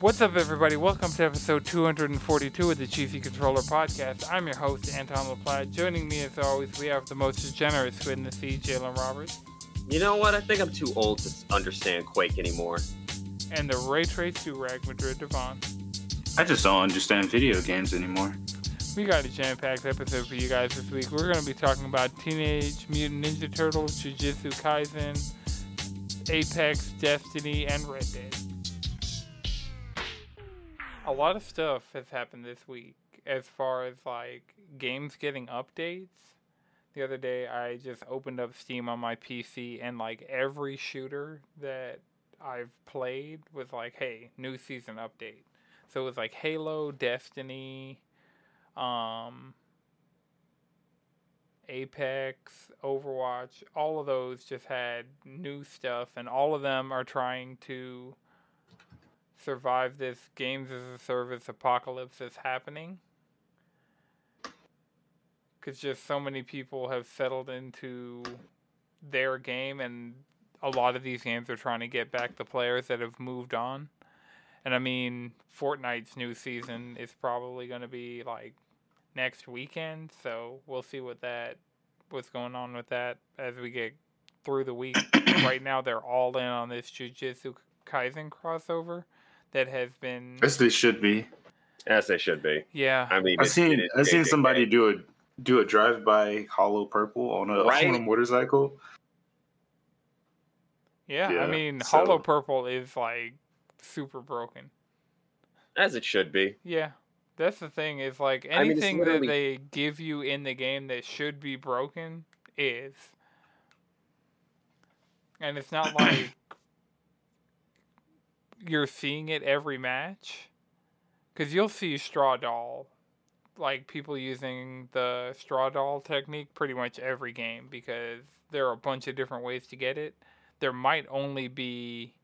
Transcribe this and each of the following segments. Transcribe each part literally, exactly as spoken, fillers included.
What's up, everybody? Welcome to episode two hundred forty-two of the Cheesy Controller Podcast. I'm your host, Anton LaPlatte. Joining me, as always, we have the most generous squid in the sea, Jalen Roberts. You know what? I think I'm too old to understand Quake anymore. And the Ray Trace Durag, Madrid Devon. I just don't understand video games anymore. We got a jam-packed episode for you guys this week. We're going to be talking about Teenage Mutant Ninja Turtles, Jujutsu Kaisen, Apex, Destiny, and Red Dead. A lot of stuff has happened this week as far as, like, games getting updates. The other day, I just opened up Steam on my P C, and, like, every shooter that I've played was like, hey, new season update. So it was like Halo, Destiny, um, Apex, Overwatch, all of those just had new stuff, and all of them are trying to survive this games as a service apocalypse that's happening. Because just so many people have settled into their game, and a lot of these games are trying to get back the players that have moved on. And I mean, Fortnite's new season is probably going to be like next weekend, so we'll see what that, what's going on with that as we get through the week. Right now, they're all in on this Jujutsu Kaisen crossover that has been. As they should be. As they should be. Yeah, I mean, I've it's, seen it, I've seen it, somebody it, do a do a drive by Hollow Purple on a, Right? on a motorcycle. yeah. Yeah, I mean, so- Hollow Purple is like super broken. as it should be. Yeah, that's the thing. Is like I mean, it's anything that literally- they give you in the game that should be broken is, and it's not like you're seeing it every match, because you'll see straw doll, like people using the straw doll technique pretty much every game, because there are a bunch of different ways to get it. There might only be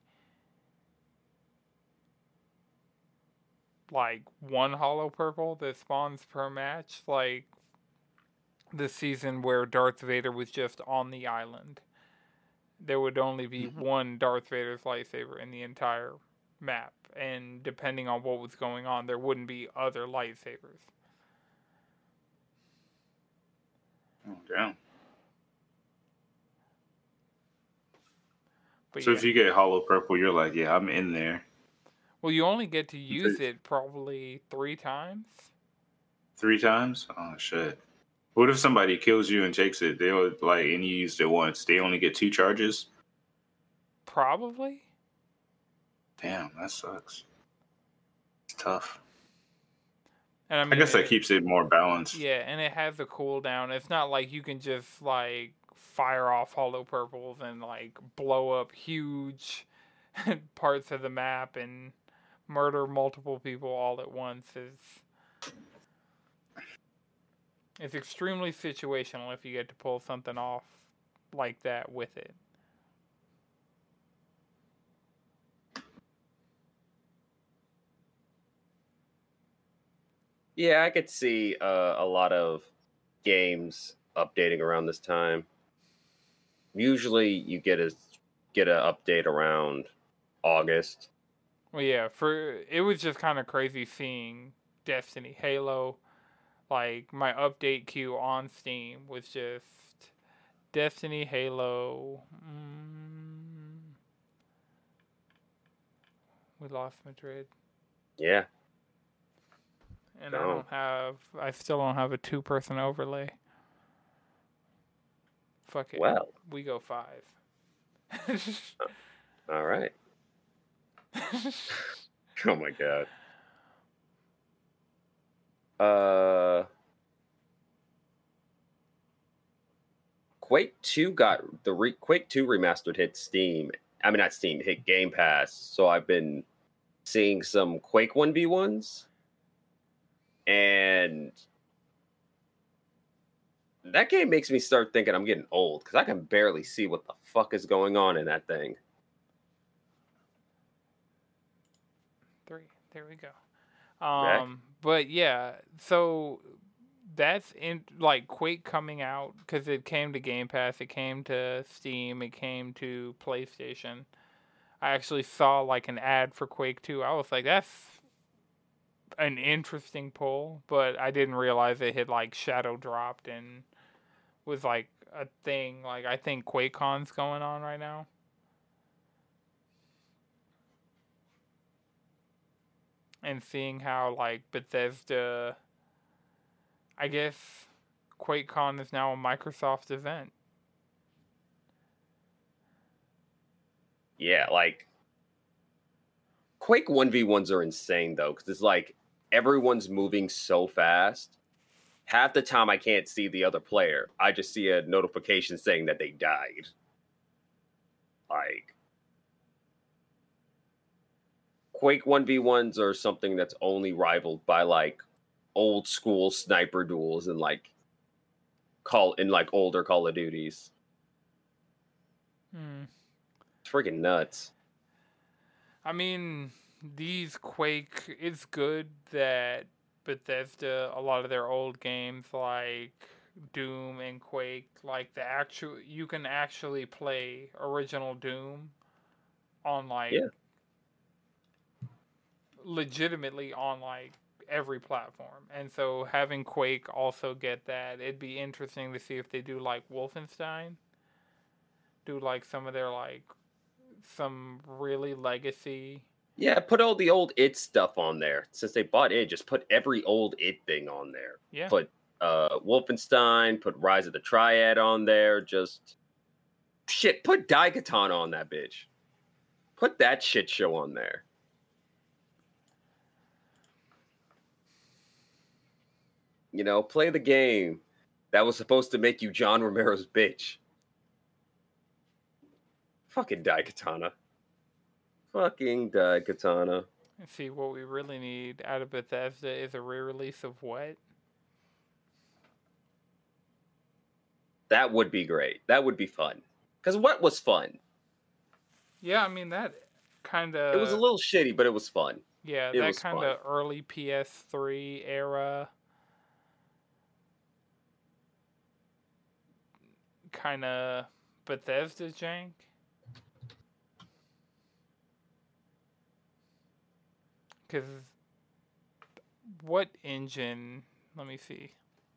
like one hollow purple that spawns per match, like the season where Darth Vader was just on the island. There would only be Mm-hmm. one Darth Vader's lightsaber in the entire map, and depending on what was going on, there wouldn't be other lightsabers. Oh, damn. But So yeah. if you get Hollow Purple, you're like, yeah, I'm in there. Well, you only get to use it probably three times. Three times? Oh, shit. What if somebody kills you and takes it? They would, like, and you used it once. They only get two charges? Probably. Damn, that sucks. It's tough. And I, mean, I guess that it- keeps it more balanced. Yeah, and it has a cooldown. It's not like you can just like fire off hollow purples and like blow up huge parts of the map and murder multiple people all at once. Is it's extremely situational if you get to pull something off like that with it. Yeah, I could see uh, a lot of games updating around this time. Usually, you get a get an update around August. Well, yeah, for it was just kind of crazy seeing Destiny, Halo, like my update queue on Steam was just Destiny, Halo. Mm, we lost Madrid, Yeah, and I Oh. don't have. I still don't have a two-person overlay. Fuck it. well, We go five. all right. Oh my god. Uh, Quake two got the re- Quake two remastered hit Steam. I mean, not Steam, hit Game Pass. So I've been seeing some Quake one v ones, and that game makes me start thinking I'm getting old because I can barely see what the fuck is going on in that thing. Three. There we go. Um, but yeah, so that's in like Quake coming out because it came to Game Pass, it came to Steam, it came to PlayStation. I actually saw like an ad for Quake two. I was like, that's an interesting pull, but I didn't realize it had like shadow dropped and was like a thing. Like I think QuakeCon's going on right now. And seeing how like Bethesda, I guess QuakeCon is now a Microsoft event. Yeah, like Quake one v ones are insane though, because it's like everyone's moving so fast. Half the time I can't see the other player. I just see a notification saying that they died. Like Quake one v ones are something that's only rivaled by like old school sniper duels and like call in like older Call of Duties. Hmm. It's freaking nuts. I mean, these Quake, it's good that Bethesda, a lot of their old games like Doom and Quake, like the actual, you can actually play original Doom on like, Yeah. legitimately on like every platform. And so having Quake also get that, it'd be interesting to see if they do like Wolfenstein, do like some of their like, some really legacy. Yeah, put all the old it stuff on there. Since they bought it, just put every old it thing on there. Yeah. Put uh Wolfenstein, put Rise of the Triad on there. Just shit, put Daikatana on that bitch. Put that shit show on there. You know, play the game that was supposed to make you John Romero's bitch. Fucking Daikatana. Fucking Daikatana. Let's see, what we really need out of Bethesda is a re-release of what? That would be great. That would be fun. Because what was fun? Yeah, I mean, that kind of... It was a little shitty, but it was fun. Yeah, it that was kind of early P S three era kind of Bethesda jank. Because what engine... Let me see.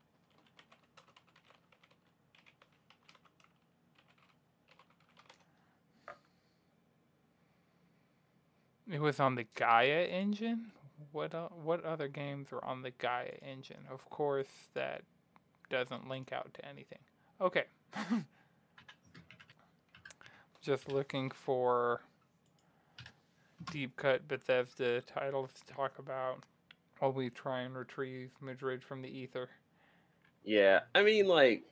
It was on the Gaia engine? What uh, what other games were on the Gaia engine? Of course, that doesn't link out to anything. Okay. Just looking for deep cut Bethesda titles to talk about while we try and retrieve Madrid from the ether. Yeah, I mean, like,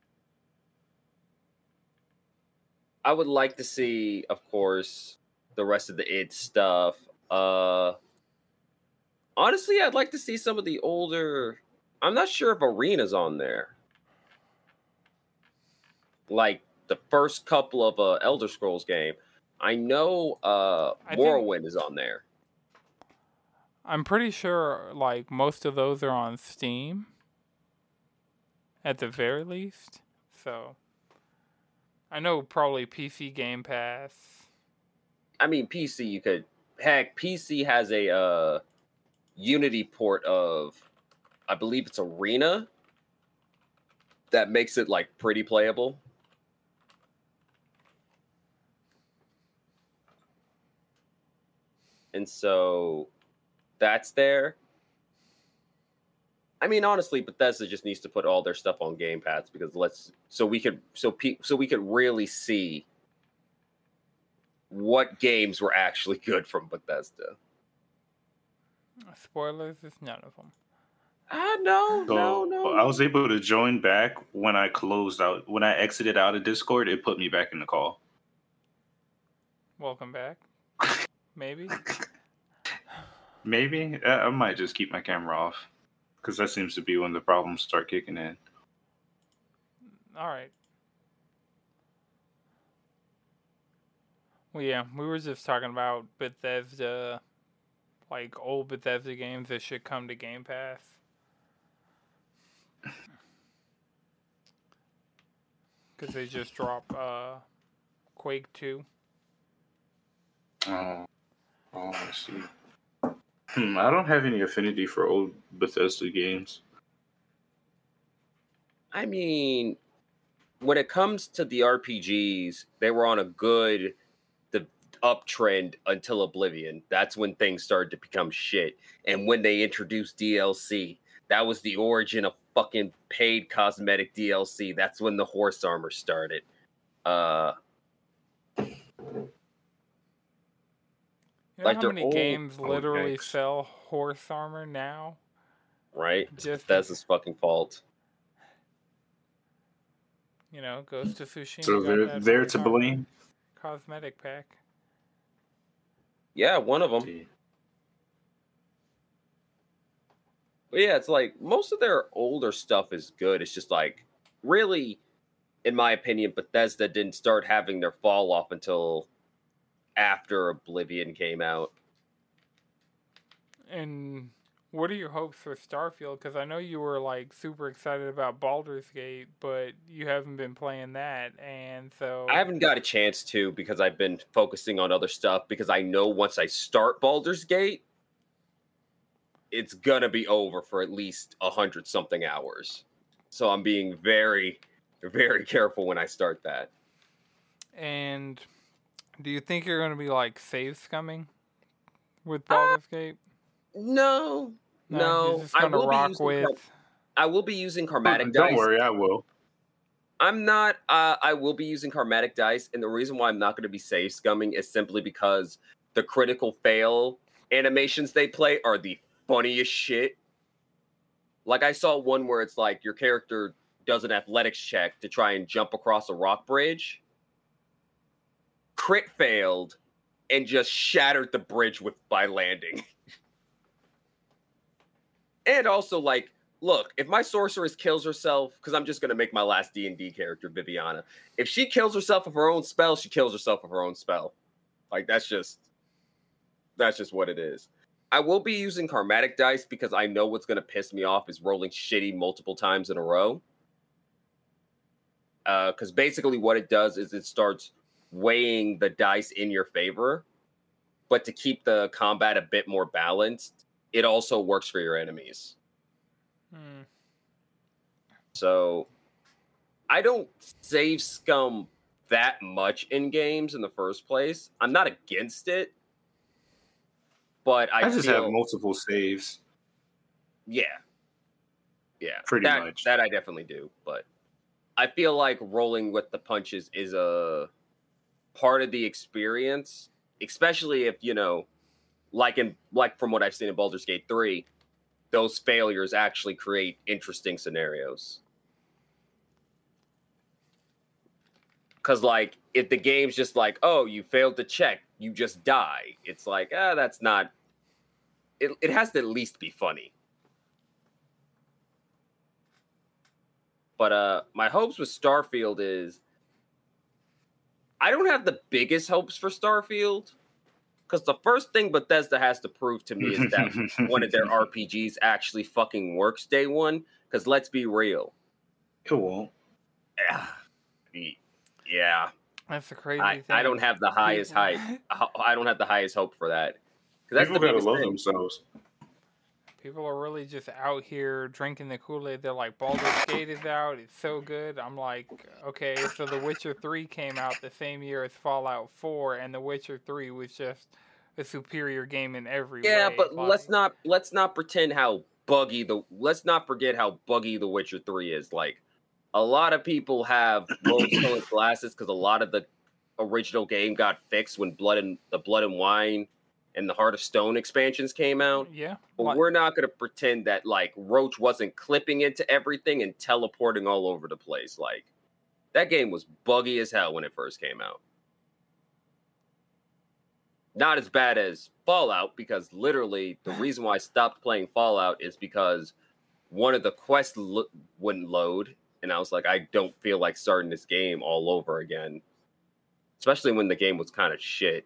I would like to see, of course, the rest of the id stuff. Uh, honestly, I'd like to see some of the older. I'm not sure if Arena's on there. Like the first couple of uh, Elder Scrolls game, I know uh, I Morrowind think, is on there. I'm pretty sure like most of those are on Steam at the very least. So I know probably P C Game Pass. I mean, P C you could heck. P C has a uh, Unity port of, I believe it's Arena, that makes it like pretty playable. And so that's there. I mean, honestly, Bethesda just needs to put all their stuff on Game Pass because let's so we could so pe- so we could really see what games were actually good from Bethesda. Spoilers, it's none of them. Ah, no, So no, no. I was able to join back when I closed out. When I exited out of Discord, it put me back in the call. Welcome back. Maybe. Maybe I, I might just keep my camera off because that seems to be when the problems start kicking in. All right. Well, yeah, we were just talking about Bethesda, like old Bethesda games that should come to Game Pass. Because they just dropped uh, Quake two. Oh, oh, I see. Hmm, I don't have any affinity for old Bethesda games. I mean, when it comes to the R P Gs, they were on a good the uptrend until Oblivion. That's when things started to become shit. And when they introduced D L C, that was the origin of fucking paid cosmetic D L C. That's when the horse armor started. Uh You know like how they're many old, games Oh, literally yikes. sell horse armor now? right? It's Just Bethesda's fucking fault. You know, Ghost of Tsushima So got they're that they're horse to armor blame. cosmetic pack. Yeah, one of them. See. But yeah, it's like most of their older stuff is good. It's just like really, in my opinion, Bethesda didn't start having their fall off until after Oblivion came out. And what are your hopes for Starfield? Because I know you were like super excited about Baldur's Gate, but you haven't been playing that, and so I haven't got a chance to because I've been focusing on other stuff because I know once I start Baldur's Gate, it's gonna be over for at least a hundred something hours. So I'm being very, very careful when I start that. And do you think you're going to be like save scumming with Uh, Baldur's Gate? no, No, you're no. just I going to will be rock using Car- with. I will be using Don't, Karmatic don't dice. worry, I will. I'm not. Uh, I will be using Karmatic dice, and the reason why I'm not going to be save scumming is simply because the critical fail animations they play are the funniest shit. Like I saw one where it's like your character does an athletics check to try and jump across a rock bridge, crit failed, and just shattered the bridge with by landing. And also, like, look, if my sorceress kills herself, because I'm just gonna make my last D and D character Viviana. If she kills herself of her own spell, she kills herself of her own spell. Like that's just that's just what it is. I will be using Karmatic dice because I know what's gonna piss me off is rolling shitty multiple times in a row. Because uh, basically, what it does is it starts weighing the dice in your favor, but to keep the combat a bit more balanced, it also works for your enemies. Hmm. So I don't save scum that much in games in the first place. I'm not against it, but I, I just feel have multiple saves, yeah, yeah, pretty that much. that I definitely do. But I feel like rolling with the punches is a part of the experience, especially if you know, like in like from what I've seen in Baldur's Gate three, those failures actually create interesting scenarios. Because, like, if the game's just like, oh, you failed to check, you just die, it's like, ah, that's not. It, it has to at least be funny. But uh, my hopes with Starfield is I don't have the biggest hopes for Starfield because the first thing Bethesda has to prove to me is that one of their R P Gs actually fucking works day one. Because let's be real, It won't. yeah, yeah. That's the crazy I, thing. I don't have the highest People- hype. I don't have the highest hope for that. 'Cause that's People the gotta biggest love thing. themselves. People are really just out here drinking the Kool-Aid. They're like, Baldur's Gate is out. It's so good. I'm like, okay, so The Witcher three came out the same year as Fallout four, and The Witcher three was just a superior game in every Yeah, way. but like, let's not let's not pretend how buggy the let's not forget how buggy The Witcher three is. Like a lot of people have rose-colored glasses because a lot of the original game got fixed when Blood and the Blood and Wine and the Heart of Stone expansions came out. Yeah. But like- we're not going to pretend that like Roach wasn't clipping into everything and teleporting all over the place. Like that game was buggy as hell when it first came out. Not as bad as Fallout because literally the reason why I stopped playing Fallout is because one of the quests lo- wouldn't load, and I was like, I don't feel like starting this game all over again, especially when the game was kind of shit.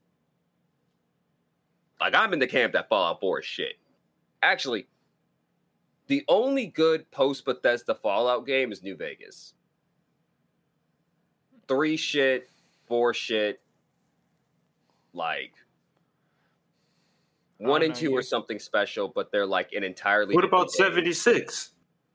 Like I'm in the camp that Fallout four is shit. Actually, the only good post Bethesda Fallout game is New Vegas. Three shit, four shit. Like I one don't and know, two you are something special, but they're like an entirely What different about game. seventy-six?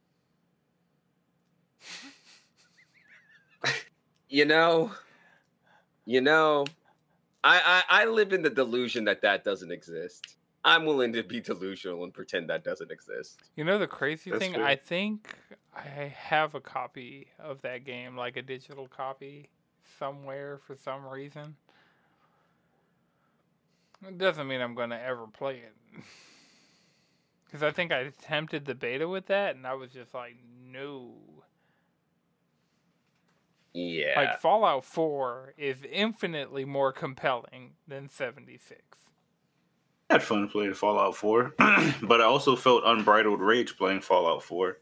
You know, you know, I, I I live in the delusion that that doesn't exist. I'm willing to be delusional and pretend that doesn't exist. You know the crazy That's thing? fair. I think I have a copy of that game, like a digital copy, somewhere for some reason. It doesn't mean I'm going to ever play it. Because I think I attempted the beta with that, and I was just like, no. Yeah. Like, Fallout four is infinitely more compelling than seventy-six. I had fun playing Fallout four, but I also felt unbridled rage playing Fallout four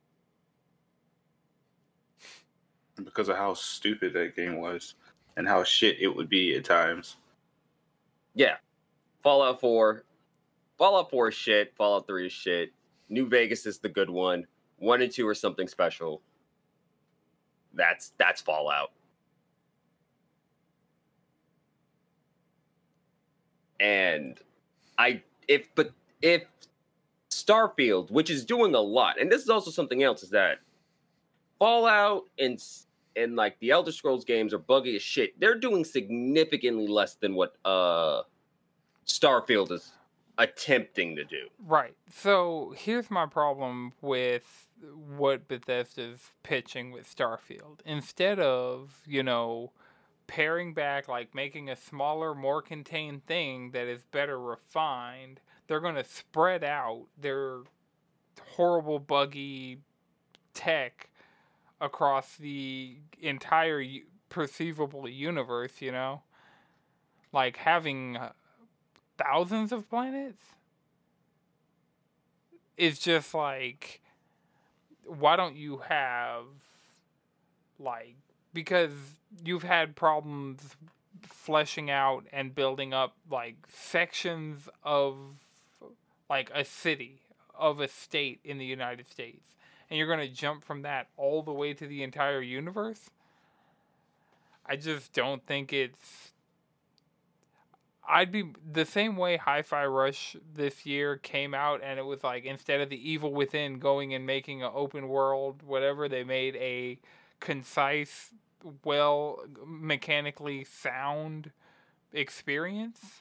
because of how stupid that game was and how shit it would be at times. Yeah. Fallout four. Fallout four is shit. Fallout three is shit. New Vegas is the good one. One and two are something special. That's that's Fallout. And I if but if Starfield, which is doing a lot, and this is also something else, is that Fallout and and like the Elder Scrolls games are buggy as shit. They're doing significantly less than what uh Starfield is attempting to do. Right. So here's my problem with what Bethesda's pitching with Starfield. Instead of, you know, paring back, like making a smaller, more contained thing that is better refined, they're going to spread out their horrible, buggy tech across the entire u- perceivable universe, you know? Like having uh, thousands of planets is just like, why don't you have, like, because you've had problems fleshing out and building up, like, sections of, like, a city, of a state in the United States. And you're going to jump from that all the way to the entire universe? I just don't think it's... I'd be the same way Hi-Fi Rush this year came out, and it was like, instead of the Evil Within going and making an open world, whatever, they made a concise, well, mechanically sound experience.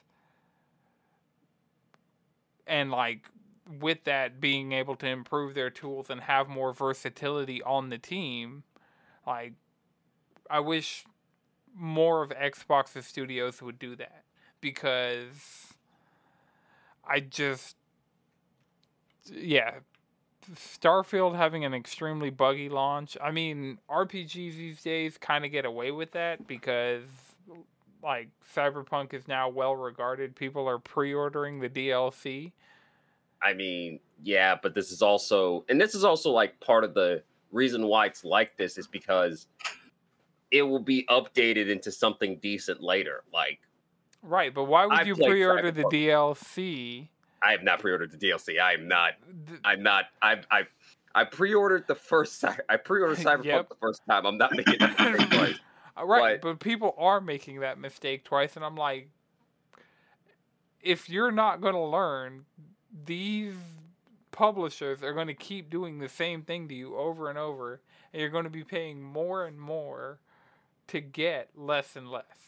And like, with that, being able to improve their tools and have more versatility on the team, like, I wish more of Xbox's studios would do that. Because I just, yeah, Starfield having an extremely buggy launch. I mean, R P Gs these days kind of get away with that because, like, Cyberpunk is now well regarded. People are pre-ordering the D L C. I mean, yeah, but this is also, and this is also like part of the reason why it's like this is because it will be updated into something decent later. Like, right, but why would I've you played pre-order the Cyberpunk. D L C? I have not pre-ordered the D L C. I am not. Th- I'm not. I I I pre-ordered the first. Cy- I pre-ordered Cyberpunk Yep. the first time. I'm not making that mistake twice. Right, But- but people are making that mistake twice, and I'm like, if you're not going to learn, these publishers are going to keep doing the same thing to you over and over, and you're going to be paying more and more to get less and less.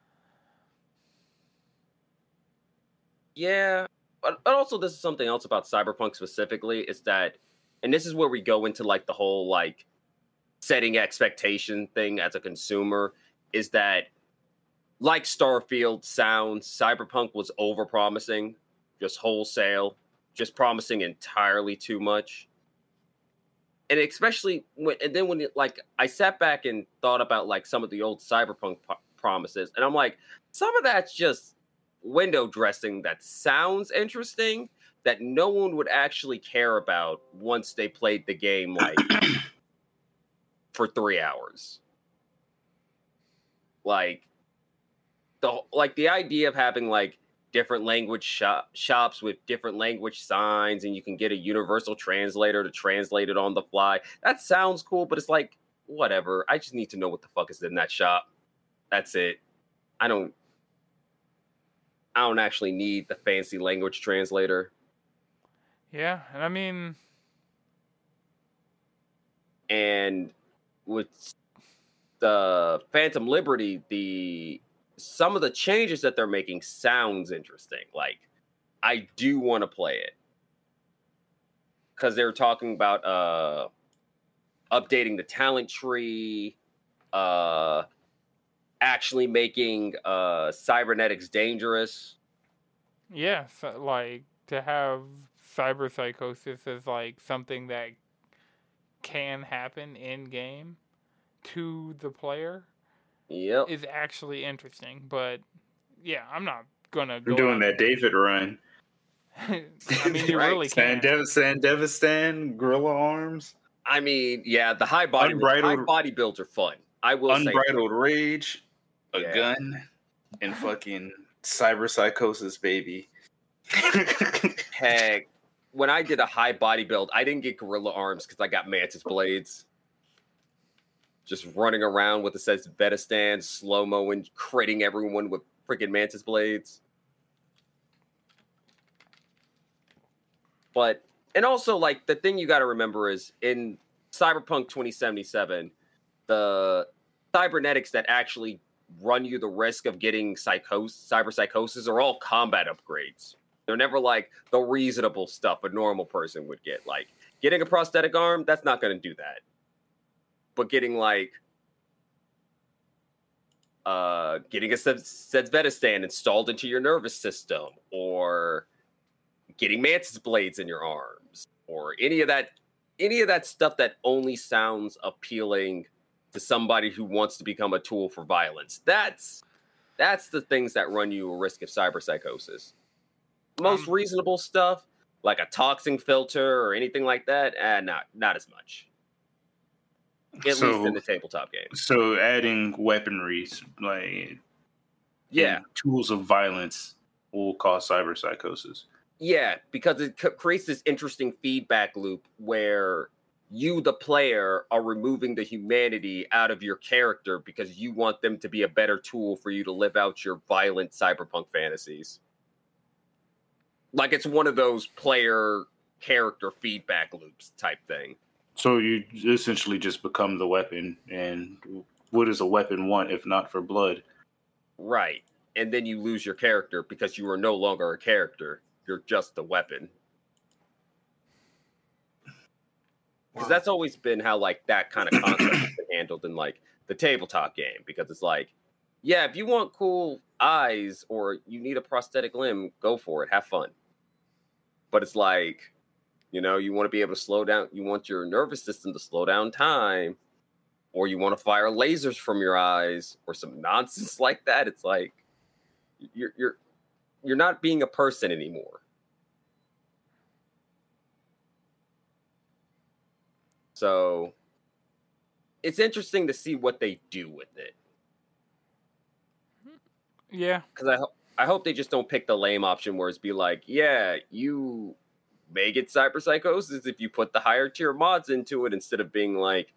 Yeah, but, but also this is something else about Cyberpunk specifically is that, and this is where we go into like the whole like setting expectation thing as a consumer, is that like Starfield sounds, Cyberpunk was overpromising, just wholesale, just promising entirely too much. And especially when, and then when it, like I sat back and thought about like some of the old Cyberpunk p- promises, and I'm like, some of that's just window dressing that sounds interesting that no one would actually care about once they played the game like for three hours. Like the like the idea of having like different language shop, shops with different language signs, and you can get a universal translator to translate it on the fly. That sounds cool, but it's like whatever. I just need to know what the fuck is in that shop. That's it. I don't. I don't actually need the fancy language translator. Yeah, and I mean, and with the Phantom Liberty, the some of the changes that they're making sounds interesting. Like, I do want to play it because they were talking about uh, updating the talent tree, uh, actually making uh, cybernetics dangerous. yeah, so, like to have cyber psychosis as like something that can happen in game to the player Yep. is actually interesting. But yeah, I'm not gonna go I'm doing out that David run. I mean, you Right. really can. Sandevistan, Devistan, Gorilla Arms, I mean, yeah, the high body Unbridled- high body builds are fun. I will say, Unbridled Rage, a Yeah. gun, and fucking cyber psychosis, baby. heck, when I did a high body build, I didn't get gorilla arms because I got mantis blades. Just running around with the says Betistan, slow mo and critting everyone with freaking mantis blades. But and also like the thing you got to remember is in Cyberpunk twenty seventy-seven, the cybernetics that actually run you the risk of getting psychos cyber psychosis are all combat upgrades. They're never like the reasonable stuff a normal person would get. Like getting a prosthetic arm, that's not going to do that. But getting like uh, getting a Sedzvedistan installed into your nervous system, or getting mantis blades in your arms, or any of that, any of that stuff that only sounds appealing to somebody who wants to become a tool for violence. That's that's the things that run you a risk of cyber psychosis. Most Um, reasonable stuff, like a toxin filter or anything like that, eh, not not as much. At So- least in the tabletop game. So adding weaponry, like Yeah, and tools of violence, will cause cyber psychosis. yeah, because it c- creates this interesting feedback loop where you, the player, are removing the humanity out of your character because you want them to be a better tool for you to live out your violent cyberpunk fantasies. Like it's one of those player character feedback loops type thing. So you essentially just become the weapon, and what does a weapon want if not for blood? Right. And then you lose your character because you are no longer a character. You're just a weapon. Because that's always been how like that kind of concept has been handled in like the tabletop game. Because it's like, yeah, if you want cool eyes or you need a prosthetic limb, go for it. Have fun. But it's like, you know, you want to be able to slow down. You want your nervous system to slow down time, or you want to fire lasers from your eyes, or some nonsense like that. It's like you're you're you're not being a person anymore. So it's interesting to see what they do with it. yeah, Because I, ho- I hope they just don't pick the lame option where it's be like, yeah, you may get cyber psychosis if you put the higher tier mods into it, instead of being like,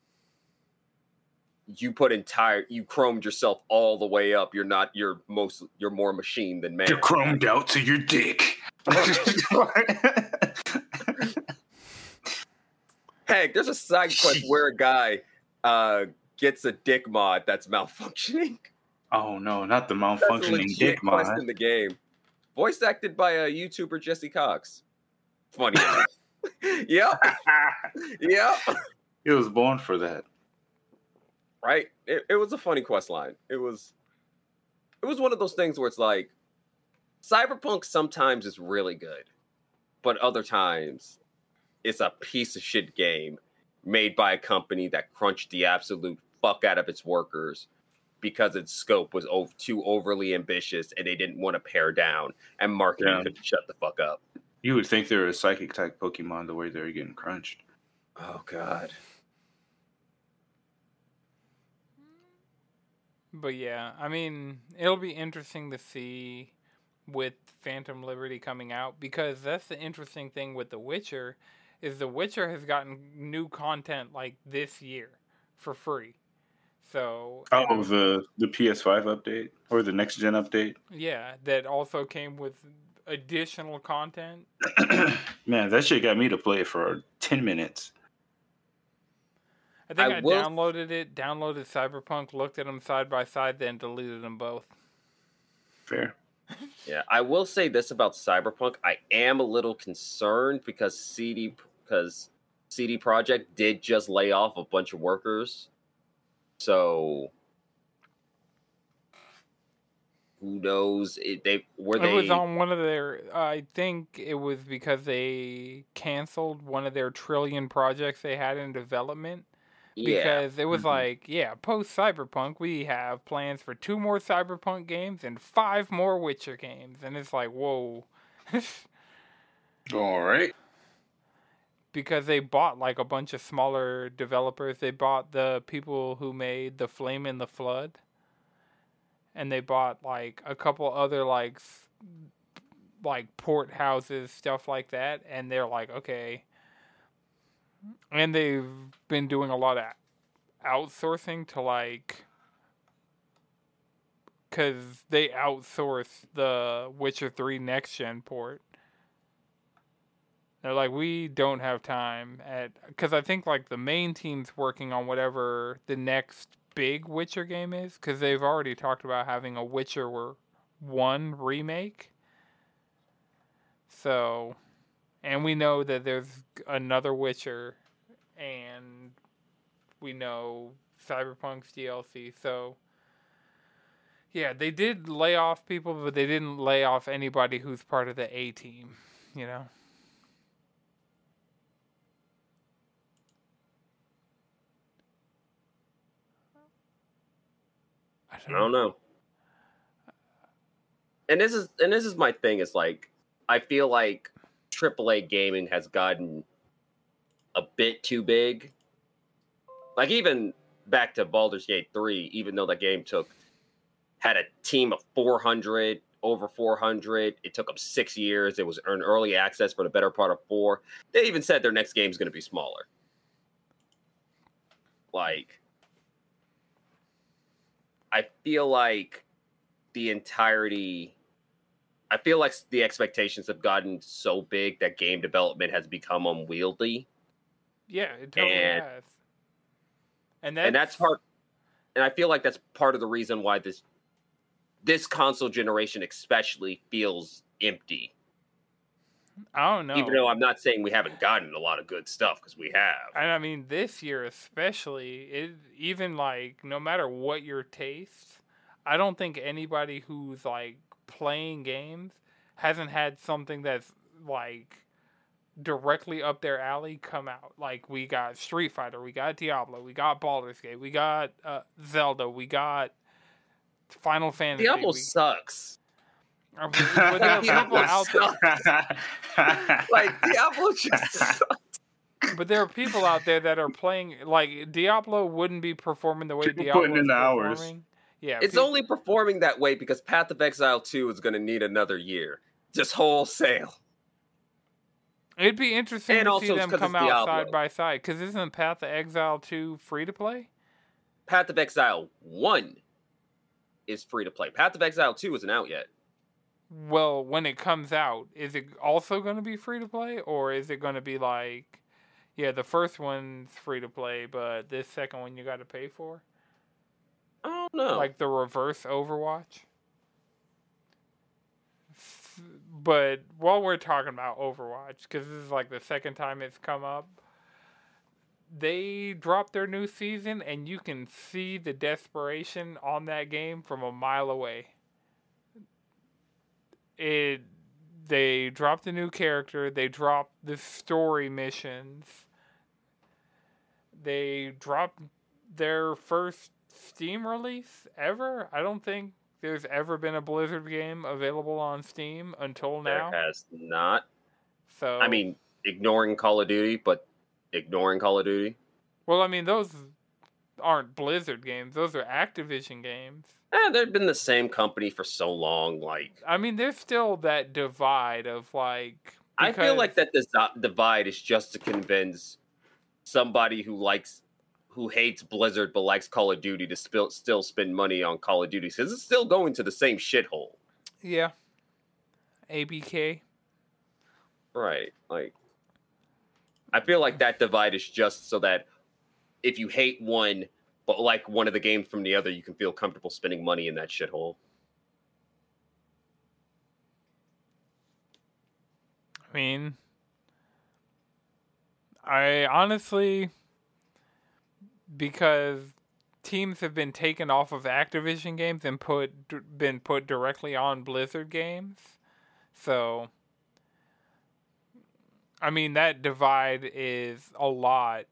you put entire, you chromed yourself all the way up. You're not, you're most, you're more machine than man. You're chromed out to your dick. Heck, there's a side quest where a guy uh, gets a dick mod that's malfunctioning. Oh no, not the That's a malfunctioning legit dick quest mod. in the game. Voice acted by a YouTuber, Jesse Cox. Funny enough. Yep. Yep. He was born for that. Right? It, it was a funny quest line. It was it was one of those things where it's like Cyberpunk sometimes is really good, but other times it's a piece of shit game made by a company that crunched the absolute fuck out of its workers because its scope was ov- too overly ambitious and they didn't want to pare down, and marketing Yeah. couldn't shut the fuck up. You would think they're a psychic type Pokemon the way they're getting crunched. Oh god. but yeah, I mean, it'll be interesting to see with Phantom Liberty coming out, because that's the interesting thing with The Witcher is The Witcher has gotten new content like this year for free. So Oh, and, the the P S five update or the next gen update. yeah, that also came with additional content. Man, that shit got me to play it for ten minutes. I think I I, will- downloaded it, downloaded Cyberpunk, looked at them side by side, then deleted them both. Fair. Yeah, I will say this about Cyberpunk. I am a little concerned because C D because C D Projekt did just lay off a bunch of workers. So who knows? It, they were It they was on one of their. I think it was because they canceled one of their trillion projects they had in development. yeah. Because it was Mhm. like, yeah, post Cyberpunk, we have plans for two more Cyberpunk games and five more Witcher games, and it's like, whoa. All right. Because they bought like a bunch of smaller developers. They bought the people who made The Flame in the Flood, and they bought like a couple other like s- like port houses, stuff like that, and they're like, okay. And they've been doing a lot of outsourcing to like because they outsource the Witcher three next gen port. They're like, we don't have time at because I think like the main team's working on whatever the next big Witcher game is because they've already talked about having a Witcher one remake. So, and we know that there's another Witcher, and we know Cyberpunk's D L C. So, yeah, they did lay off people, but they didn't lay off anybody who's part of the A team, you know? I I don't know. And this is and this is my thing. Is like I feel like triple A gaming has gotten a bit too big. Like even back to Baldur's Gate three, even though that game took had a team of four hundred, over four hundred, it took them six years. It was an early access for the better part of four. They even said their next game is going to be smaller. Like, I feel like the entirety. I feel like the expectations have gotten so big that game development has become unwieldy. Yeah, it totally And- has. And that's, and that's part and I feel like that's part of the reason why this this console generation especially feels empty. I don't know. Even though I'm not saying we haven't gotten a lot of good stuff, because we have. And I mean, this year especially, it even like no matter what your tastes, I don't think anybody who's like playing games hasn't had something that's like directly up their alley come out. Like we got Street Fighter, we got Diablo, we got Baldur's Gate, we got uh, Zelda, we got Final Fantasy. Diablo we, sucks. uh, but there are people out there. Like Diablo just sucks. But there are people out there that are playing like Diablo wouldn't be performing the way People Diablo putting is in the hours. performing. Yeah, It's pe- only performing that way because Path of Exile two is going to need another year. Just wholesale. It'd be interesting And to also see it's them 'cause come it's out Diablo. side by side. Because isn't Path of Exile two free to play? Path of Exile one is free to play. Path of Exile two isn't out yet. Well, when it comes out, is it also going to be free to play, or is it going to be like, yeah, the first one's free to play, but this second one you got to pay for, I don't know. like the reverse Overwatch? S- But while we're talking about Overwatch, because this is like the second time it's come up, they dropped their new season, and you can see the desperation on that game from a mile away. It they dropped a new character, they dropped the story missions, they dropped their first Steam release ever. I don't think there's ever been a Blizzard game available on Steam until now. There has not. So I mean, ignoring Call of Duty, but ignoring Call of Duty. well, I mean those aren't Blizzard games; those are Activision games. Eh, they've been the same company for so long. Like, I mean, there's still that divide of like. I feel like because- that this divide is just to convince somebody who likes, who hates Blizzard but likes Call of Duty to spill, still spend money on Call of Duty because it's still going to the same shithole. Yeah. A B K. Right. Like, I feel like that divide is just so that if you hate one but like one of the games from the other, you can feel comfortable spending money in that shithole. I mean, I honestly, because teams have been taken off of Activision games and put been put directly on Blizzard games, so I mean that divide is a lot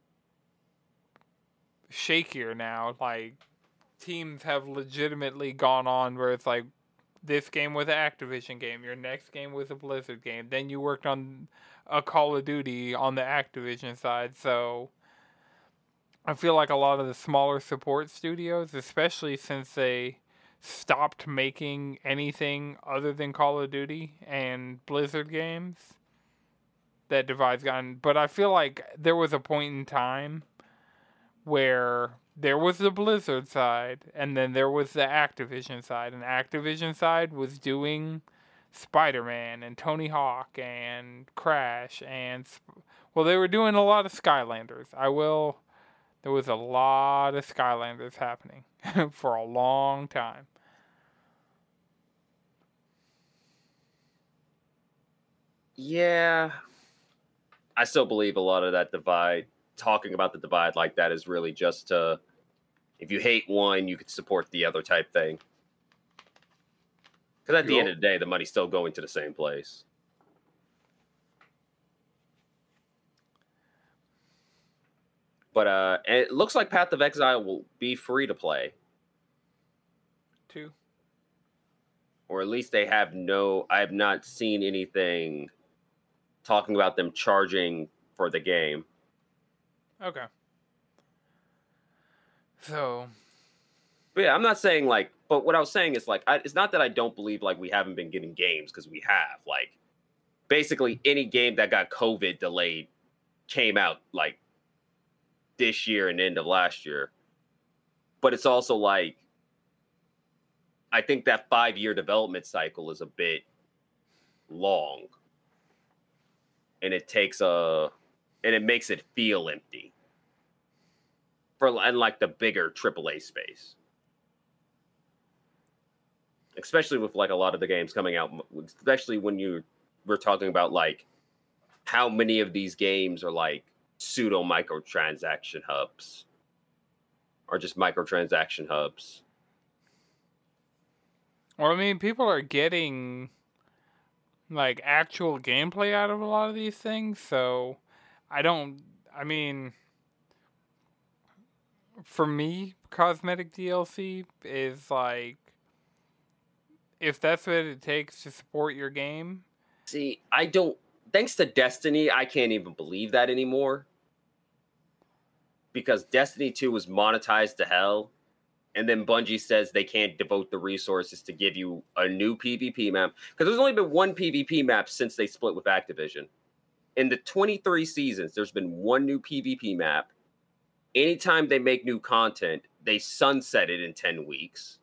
shakier now. Like, teams have legitimately gone on where it's like, this game was an Activision game, your next game was a Blizzard game, then you worked on a Call of Duty on the Activision side. So I feel like a lot of the smaller support studios, especially since they stopped making anything other than Call of Duty and Blizzard games, that divide's gone. But I feel like there was a point in time where there was the Blizzard side, and then there was the Activision side. And the Activision side was doing Spider-Man and Tony Hawk and Crash and, well, they were doing a lot of Skylanders. I will, there was a lot of Skylanders happening for a long time. Yeah. I still believe a lot of that divide, talking about the divide like that is really just to, if you hate one, you could support the other type thing. Because at the end of the day, the money's still going to the same place. But uh, and it looks like Path of Exile will be free to play. Two. Or at least they have no, I have not seen anything talking about them charging for the game. Okay. So. But yeah, I'm not saying like, but what I was saying is like, I, it's not that I don't believe like we haven't been getting games, because we have. Like, basically any game that got COVID delayed came out like this year and end of last year. But it's also like, I think that five-year development cycle is a bit long. And it takes a, and it makes it feel empty. For unlike the bigger triple A space. Especially with like a lot of the games coming out, especially when you we're talking about like how many of these games are like pseudo microtransaction hubs or just microtransaction hubs. Well, I mean, people are getting like actual gameplay out of a lot of these things, so I don't, I mean, for me, cosmetic D L C is like, if that's what it takes to support your game. See, I don't, thanks to Destiny, I can't even believe that anymore. Because Destiny two was monetized to hell. And then Bungie says they can't devote the resources to give you a new PvP map. Because there's only been one PvP map since they split with Activision. In the twenty-three seasons, there's been one new PvP map. Anytime they make new content, they sunset it in ten weeks.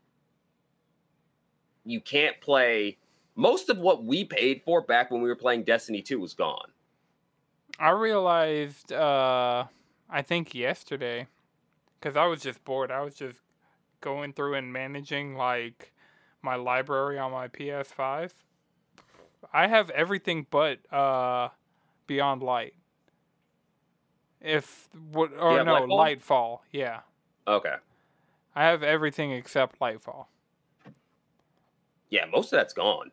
You can't play. Most of what we paid for back when we were playing Destiny two was gone. I realized, uh, I think yesterday, because I was just bored. I was just going through and managing like my library on my P S five. I have everything but uh, Beyond Light. If what or no Lightfall? Lightfall, yeah. Okay. I have everything except Lightfall. Yeah, most of that's gone.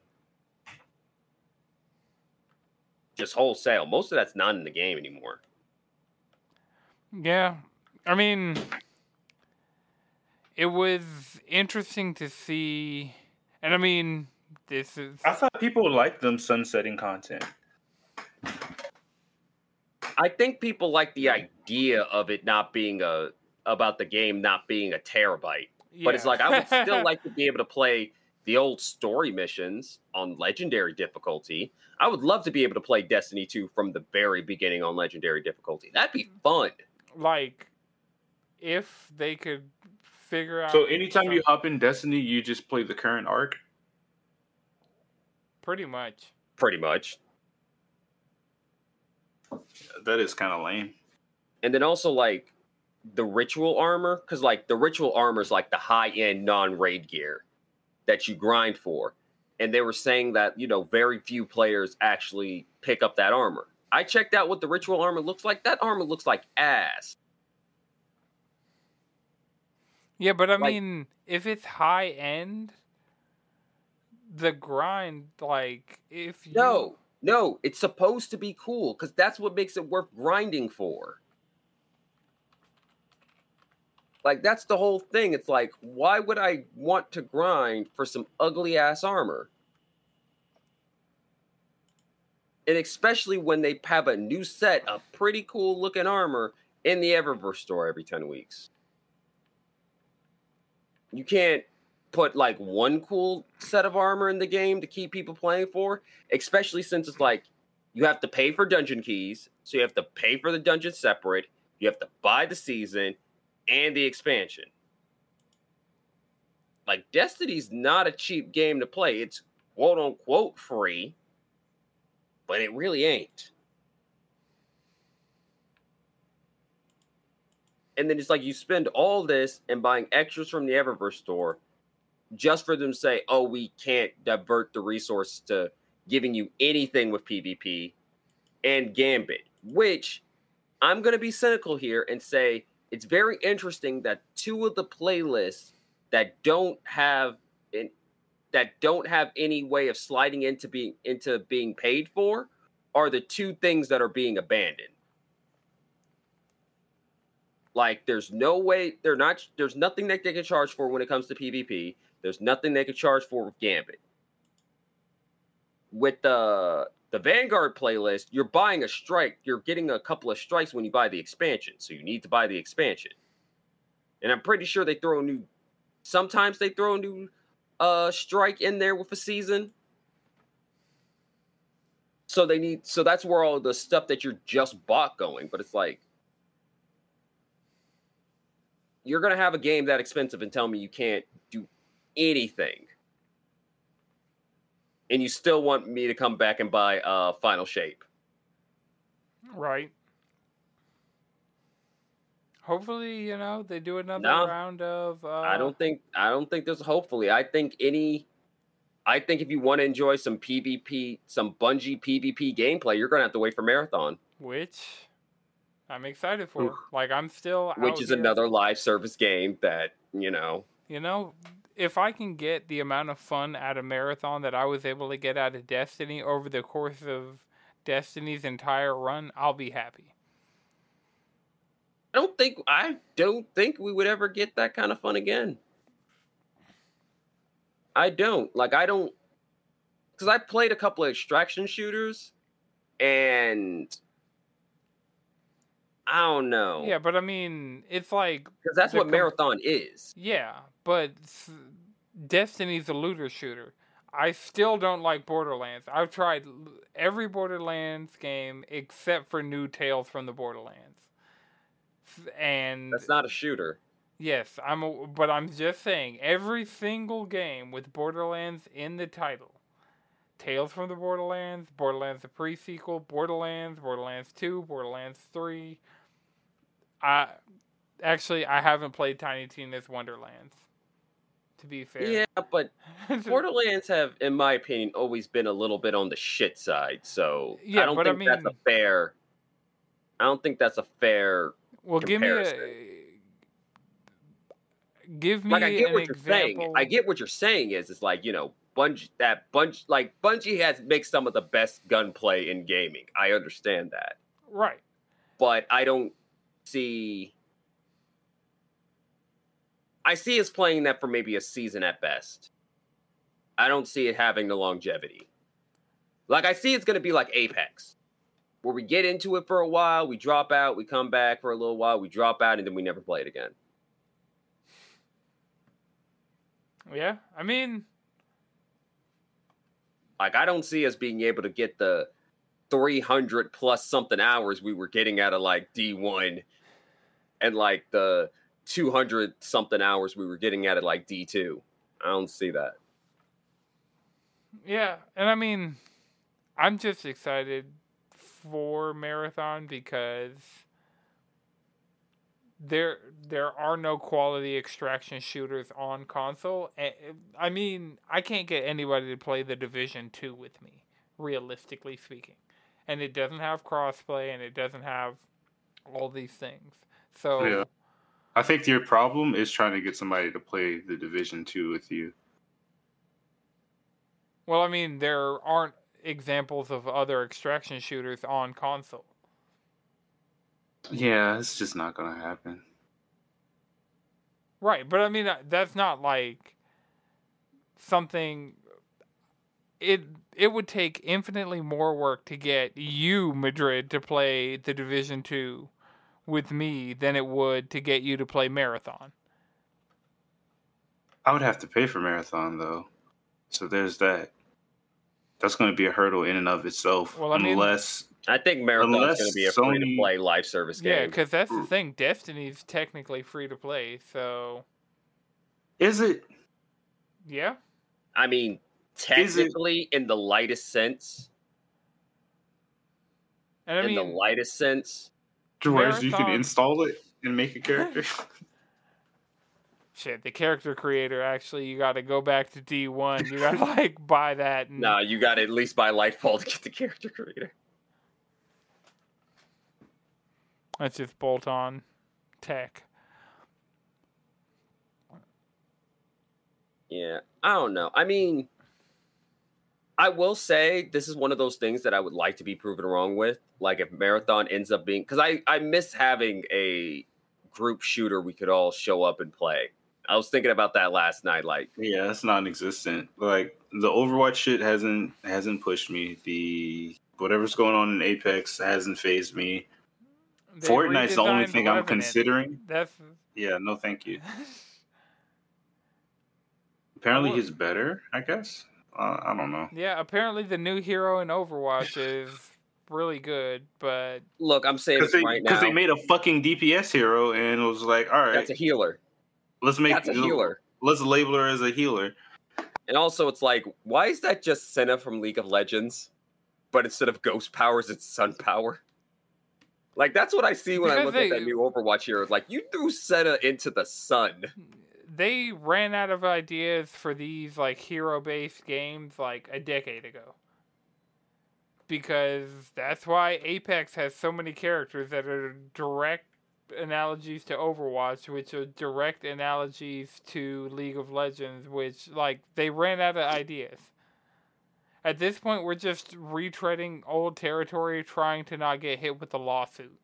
Just wholesale. Most of that's not in the game anymore. Yeah. I mean, it was interesting to see, and I mean, this is... I thought people liked them sunsetting content. I think people like the idea of it not being a, about the game not being a terabyte. Yeah. But it's like, I would still like to be able to play the old story missions on Legendary difficulty. I would love to be able to play Destiny two from the very beginning on Legendary difficulty. That'd be fun. Like, if they could figure out. So anytime you some- hop in Destiny, you just play the current arc? pretty much. Pretty much. That is kind of lame. And then also like the ritual armor, because like the ritual armor is like the high-end non-raid gear that you grind for. And they were saying that, you know, very few players actually pick up that armor. I checked out what the ritual armor looks like. That armor looks like ass. Yeah, but I Like- mean, if it's high end, the grind, like, if you. No, no, it's supposed to be cool because that's what makes it worth grinding for. Like, that's the whole thing. It's like, why would I want to grind for some ugly ass armor? And especially when they have a new set of pretty cool looking armor in the Eververse store every ten weeks. You can't put like one cool set of armor in the game to keep people playing for, especially since it's like you have to pay for dungeon keys, so you have to pay for the dungeon separate, you have to buy the season and the expansion. Like, Destiny's not a cheap game to play. It's quote unquote free, but it really ain't. And then it's like you spend all this and buying extras from the Eververse store just for them to say, oh, we can't divert the resource to giving you anything with PvP and Gambit, which I'm going to be cynical here and say it's very interesting that two of the playlists that don't have in, that don't have any way of sliding into being into being paid for are the two things that are being abandoned. Like, there's no way, they're not, there's nothing that they can charge for when it comes to PvP. There's nothing they can charge for with Gambit. With the the Vanguard playlist, you're buying a strike. You're getting a couple of strikes when you buy the expansion. So you need to buy the expansion. And I'm pretty sure they throw a new, sometimes they throw a new uh, strike in there with a season. So they need, so that's where all the stuff that you're just bought going. But it's like, you're going to have a game that expensive and tell me you can't do anything. And you still want me to come back and buy uh, Final Shape. Right. Hopefully, you know, they do another No. round of. Uh, I don't think I don't think there's hopefully. I think any I think if you want to enjoy some PvP, some Bungie PvP gameplay, you're going to have to wait for Marathon, Which I'm excited for. Oof. Like, I'm still. which out is here- another live service game that, you know, You know, if I can get the amount of fun out of Marathon that I was able to get out of Destiny over the course of Destiny's entire run, I'll be happy. I don't think I don't think we would ever get that kind of fun again. I don't. Like, I don't, because I played a couple of extraction shooters and I don't know. Yeah, but I mean, it's like. Because that's the what com- Marathon is. Yeah, but s- Destiny's a looter shooter. I still don't like Borderlands. I've tried l- every Borderlands game except for New Tales from the Borderlands. S- And That's not a shooter. yes, I'm a, but I'm just saying every single game with Borderlands in the title. Tales from the Borderlands, Borderlands the pre-sequel, Borderlands, Borderlands two, Borderlands three. I actually I haven't played Tiny Tina's Wonderlands. To be fair. Yeah, but Borderlands have, in my opinion, always been a little bit on the shit side. So Yeah, I don't but I think that's a mean- fair. I don't think that's a fair. Well, give me comparison. a give me Like, I get an what you're example. saying. I get what you're saying. Is it's like, you know, Bungie that Bungie like Bungie has makes some of the best gunplay in gaming. I understand that, Right. but I don't see. I see us playing that for maybe a season at best. I don't see it having the longevity. Like, I see it's going to be like Apex, where we get into it for a while, we drop out, we come back for a little while, we drop out, and then we never play it again. Yeah. I mean, Like, I don't see us being able to get the three hundred plus something hours we were getting out of like D one and like the two hundred something hours we were getting at it like D two. I don't see that. Yeah, and I mean, I'm just excited for Marathon because there there are no quality extraction shooters on console. I mean, I can't get anybody to play the Division two with me, realistically speaking. And it doesn't have crossplay, and it doesn't have all these things. So yeah. I think your problem is trying to get somebody to play the Division two with you. Well, I mean, there aren't examples of other extraction shooters on console. Yeah, it's just not going to happen. Right, but I mean, that's not like something... It it would take infinitely more work to get you, Madrid, to play the Division two with me than it would to get you to play Marathon. I would have to pay for Marathon, though. So there's that. That's going to be a hurdle in and of itself. Well, I mean, unless I think Marathon's unless going to be a Sony... free-to-play live service game. Yeah, because that's the thing. Destiny's technically free-to-play, so... Is it? Yeah. I mean, technically, in the lightest sense. And I in mean, the lightest sense. Whereas you can Marathon- install it and make a character. Shit, the character creator, actually, you gotta go back to D one. You gotta, like, buy that. And... Nah, you gotta at least buy Lightfall to get the character creator. That's just bolt-on tech. Yeah, I don't know. I mean, I will say this is one of those things that I would like to be proven wrong with. Like, if Marathon ends up being... Because I, I miss having a group shooter we could all show up and play. I was thinking about that last night. Like, yeah, that's non-existent. Like, the Overwatch shit hasn't hasn't pushed me. The whatever's going on in Apex hasn't phased me. They Fortnite's the only redesigned thing I'm Revenant. considering. That's... Yeah, no thank you. Apparently Well- he's better, I guess. Uh, I don't know. Yeah, apparently the new hero in Overwatch is really good, but... look, I'm saying Because this they, right 'cause now. they made a fucking D P S hero and it was like, all right, That's a healer. let's make That's a healer. Let's label her as a healer. And also, it's like, why is that just Senna from League of Legends? But instead of ghost powers, it's sun power? Like, that's what I see when I Because look they- at that new Overwatch hero. Like, you threw Senna into the sun. They ran out of ideas for these, like, hero-based games, like, a decade ago. Because that's why Apex has so many characters that are direct analogies to Overwatch, which are direct analogies to League of Legends, which, like, they ran out of ideas. At this point, we're just retreading old territory, trying to not get hit with a lawsuit.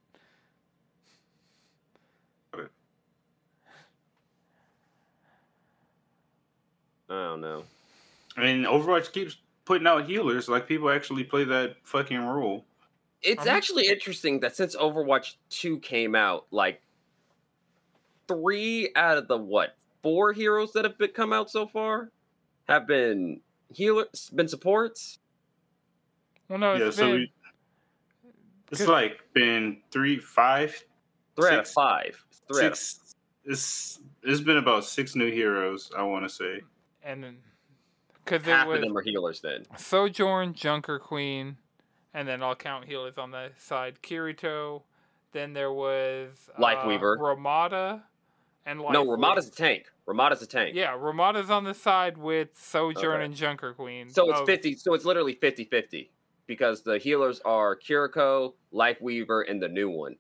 I don't know. I mean, Overwatch keeps putting out healers. Like, people actually play that fucking role. It's I'm- actually interesting that since Overwatch two came out, like, three out of the, what, four heroes that have been, come out so far have been healers, been supports? Well, no, Yeah, it's so been... we, it's Cause- like been three, five, Three out of Six. five. Three out of six. It's it's been about six new heroes, I want to say. and then... Because it half was... of them are healers then. Sojourn, Junker Queen, and then I'll count healers on the side. Kirito. Then there was uh, Lifeweaver. Ramada, and Lifeweaver. No, Ramada's a tank. Ramada's a tank. Yeah, Ramada's on the side with Sojourn Okay. and Junker Queen. So it's of- fifty. So it's literally fifty-fifty because the healers are Kiriko, Lifeweaver, and the new one.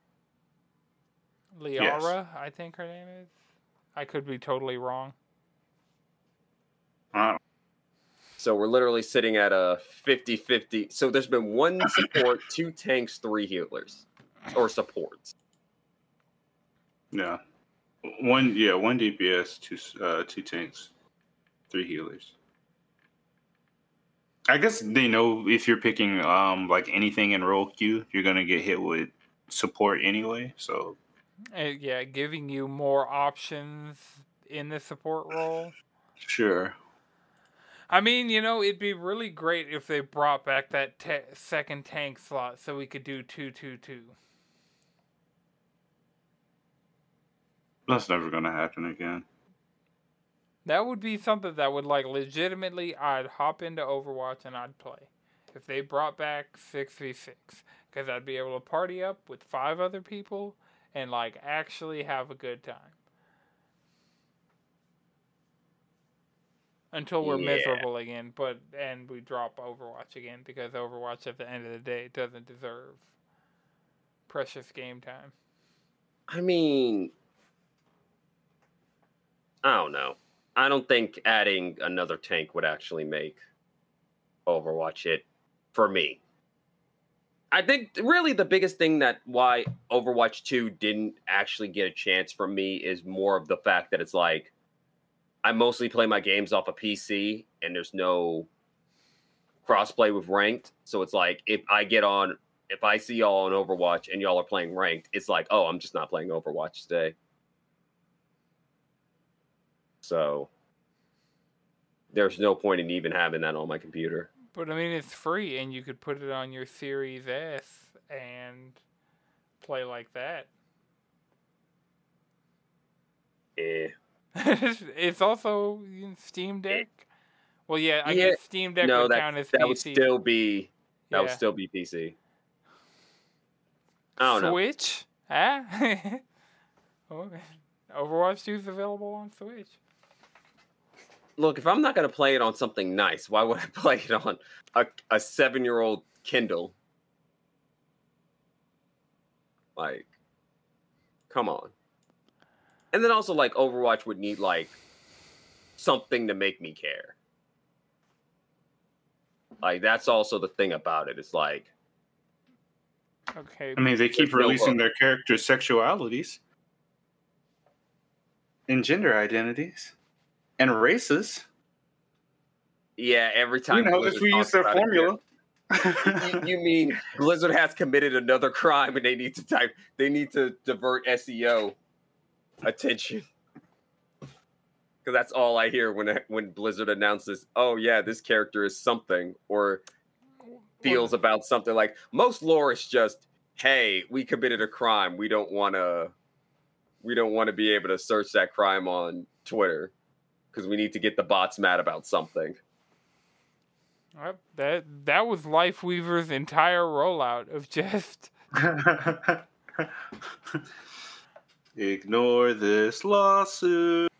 Liara, I think her name is. I could be totally wrong. Uh, So we're literally sitting at a fifty-fifty. So there's been one support, two tanks, three healers. Or supports. yeah, one yeah one D P S, two uh, two tanks, three healers. I guess they know if you're picking um like anything in role queue, you're gonna get hit with support anyway. So Uh, yeah, giving you more options in the support role. sure. I mean, you know, it'd be really great if they brought back that te- second tank slot so we could do two two two. That's never gonna happen again. That would be something that would, like, legitimately, I'd hop into Overwatch and I'd play. If they brought back six v six. Because I'd be able to party up with five other people and, like, actually have a good time. Until we're Yeah. miserable again, but and we drop Overwatch again, because Overwatch at the end of the day doesn't deserve precious game time. I mean, I don't know. I don't think adding another tank would actually make Overwatch it for me. I think really the biggest thing that why Overwatch two didn't actually get a chance from me is more of the fact that it's like I mostly play my games off a P C and there's no crossplay with ranked. So it's like if I get on, if I see y'all on Overwatch and y'all are playing ranked, it's like, oh, I'm just not playing Overwatch today. So there's no point in even having that on my computer. But I mean, it's free, and you could put it on your Series S and play like that. Eh. It's also in Steam Deck. Well, yeah, I Yeah, guess Steam Deck No, would that count as that P would C. still be that would Yeah. still be P C. I don't know. Switch? Huh? Oh, Overwatch two is available on Switch. Look, if I'm not gonna play it on something nice, why would I play it on a, a seven year old Kindle? Like, come on. And then also, like, Overwatch would need like something to make me care. Like, that's also the thing about it. It's like, Okay. I mean, they keep There's no releasing hook. their characters' sexualities and gender identities and races. yeah, every time You know, Blizzard if we talks use their about it, formula. you, you mean Blizzard has committed another crime and they need to type they need to divert S E O attention? Because that's all I hear when when Blizzard announces, oh yeah, this character is something or feels about something. Like most lore is just, hey, we committed a crime. We don't want to we don't want to be able to search that crime on Twitter because we need to get the bots mad about something. Well, that that was Lifeweaver's entire rollout of just Ignore this lawsuit.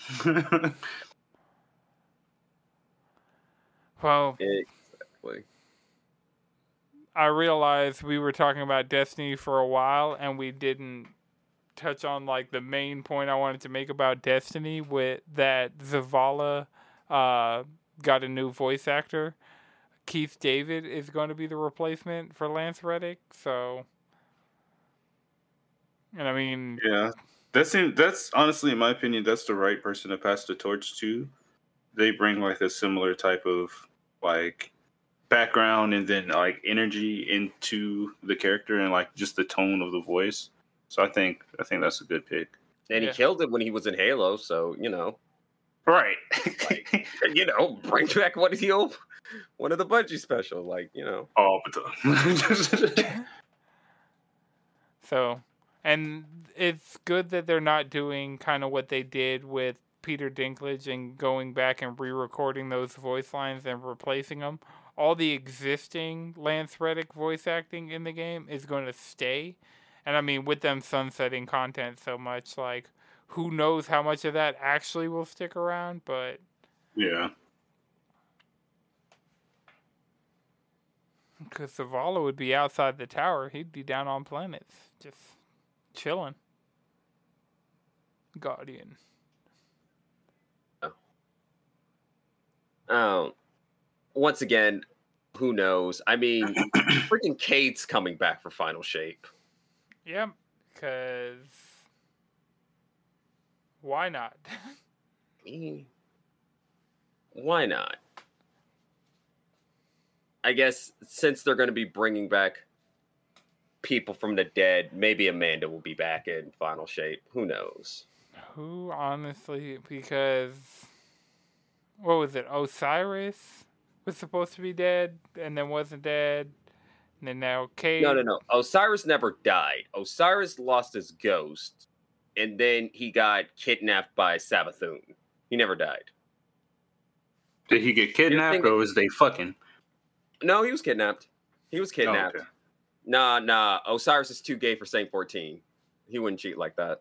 well, Exactly. I realized we were talking about Destiny for a while and we didn't touch on like the main point I wanted to make about Destiny, with that Zavala uh, got a new voice actor. Keith David is going to be the replacement for Lance Reddick. So, and I mean, Yeah, that seems, that's honestly, in my opinion, that's the right person to pass the torch to. They bring like a similar type of like background and then like energy into the character and like just the tone of the voice. So I think I think that's a good pick. And Yeah. he killed it when he was in Halo, so you know, Right. like you know, bring back one of the old, one of the Bungie special, like you know. Oh, but the... so, and it's good that they're not doing kind of what they did with Peter Dinklage and going back and re-recording those voice lines and replacing them. All the existing Lance Reddick voice acting in the game is going to stay. And I mean, with them sunsetting content so much, like, who knows how much of that actually will stick around, but yeah. because Zavala would be outside the tower, he'd be down on planets, just chilling. Guardian. Um, once again, who knows? I mean, freaking Kate's coming back for Final Shape. Yep, because why not? Eh, Why not? I guess since they're going to be bringing back people from the dead, maybe Amanda will be back in Final Shape. Who knows? Who, honestly, because what was it? Osiris was supposed to be dead and then wasn't dead. And then now Kate. No, no, no. Osiris never died. Osiris lost his ghost and then he got kidnapped by Savathun. He never died. Did he get kidnapped thinking- or was they fucking? No, he was kidnapped. He was kidnapped. Oh, okay. Nah, nah. Osiris is too gay for Saint fourteen. He wouldn't cheat like that.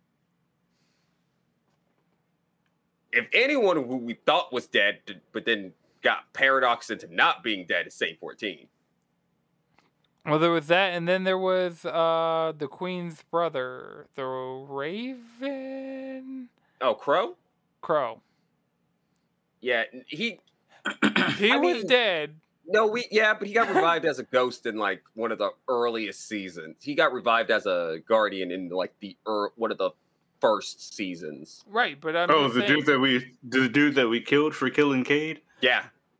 If anyone who we thought was dead, but then got paradoxed into not being dead, is Saint fourteen. Well, there was that, and then there was uh, the Queen's brother, the Raven Oh, Crow? Crow. Yeah, he. He I was mean- dead. No, we yeah, but he got revived as a ghost in like one of the earliest seasons. He got revived as a guardian in like the er, one of the first seasons. Right, but I'm Oh, just the saying, dude that we, the dude that we killed for killing Cade. Yeah.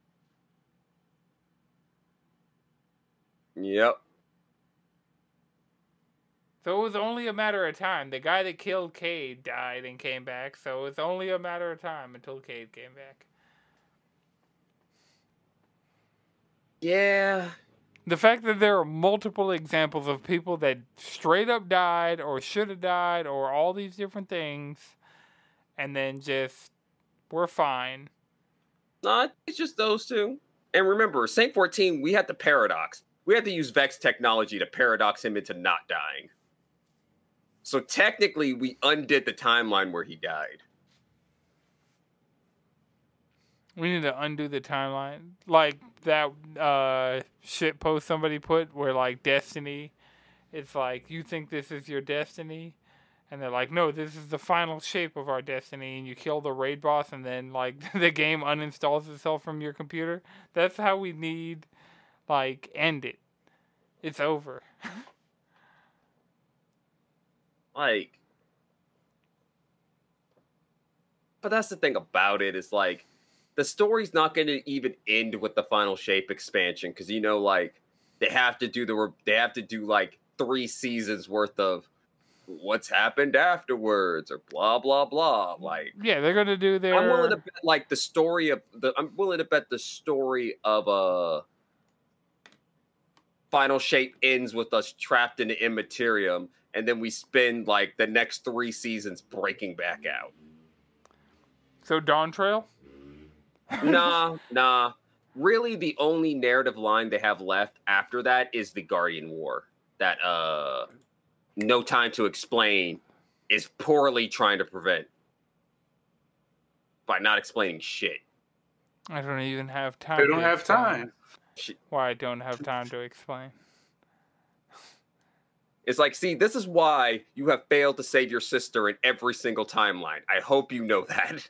Yep. So it was only a matter of time. The guy that killed Cade died and came back, so it was only a matter of time until Cade came back. Yeah. The fact that there are multiple examples of people that straight up died or should have died or all these different things and then just were fine. No, it's just those two. And remember, Saint fourteen, we had the paradox. We had to use Vex technology to paradox him into not dying. So technically, we undid the timeline where he died. We need to undo the timeline. Like that uh, shit post somebody put where, like, Destiny, it's like, you think this is your destiny? And they're like, no, this is the final shape of our destiny. And you kill the raid boss and then, like, the game uninstalls itself from your computer. That's how we need, like, end it. It's over. Like, but that's the thing about it is like, the story's not going to even end with the final shape expansion because you know, like they have to do the they have to do like three seasons worth of what's happened afterwards or blah blah blah. Like, Yeah, they're going to do their... I'm willing to bet like the story of the. I'm willing to bet the story of a uh, final shape ends with us trapped in the immaterium, and then we spend like the next three seasons breaking back out. So Dawn Trail? nah, nah. Really, the only narrative line they have left after that is the Guardian War. That uh, No Time to Explain is poorly trying to prevent by not explaining shit. I don't even have time. They don't to have explain time. Why I don't have time to explain. It's like, see, this is why you have failed to save your sister in every single timeline. I hope you know that.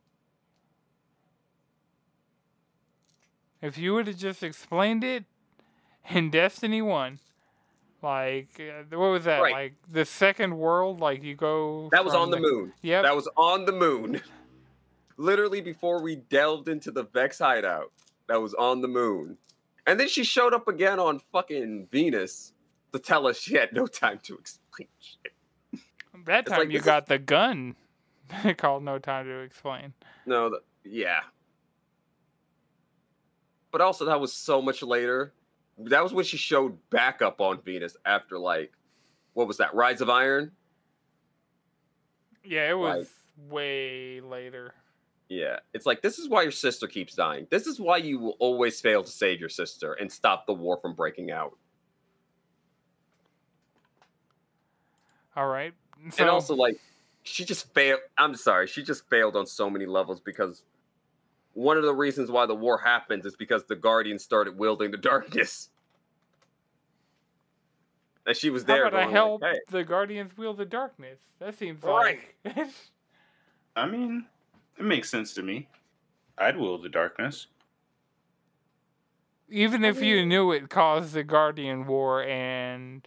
If you would have just explained it in Destiny one, like, uh, what was that? Right. Like, the second world, like, you go... That was from on the moon. Yep. That was on the moon. Literally before we delved into the Vex hideout. That was on the moon. And then she showed up again on fucking Venus to tell us she had no time to explain shit. that it's time like, you this is- got the gun called No Time to Explain. No, the, yeah. But also, that was so much later. That was when she showed back up on Venus after, like, what was that, Rise of Iron? Yeah, it was Like- way later. Yeah. It's like, this is why your sister keeps dying. This is why you will always fail to save your sister and stop the war from breaking out. All right. So, And also, like, she just failed. I'm sorry. She just failed on so many levels because one of the reasons why the war happens is because the Guardians started wielding the darkness. And she was how there. about I going help like, hey. the Guardians wield the darkness? That seems Right. like... I mean, it makes sense to me. I'd will the darkness. Even if you knew it caused the Guardian War and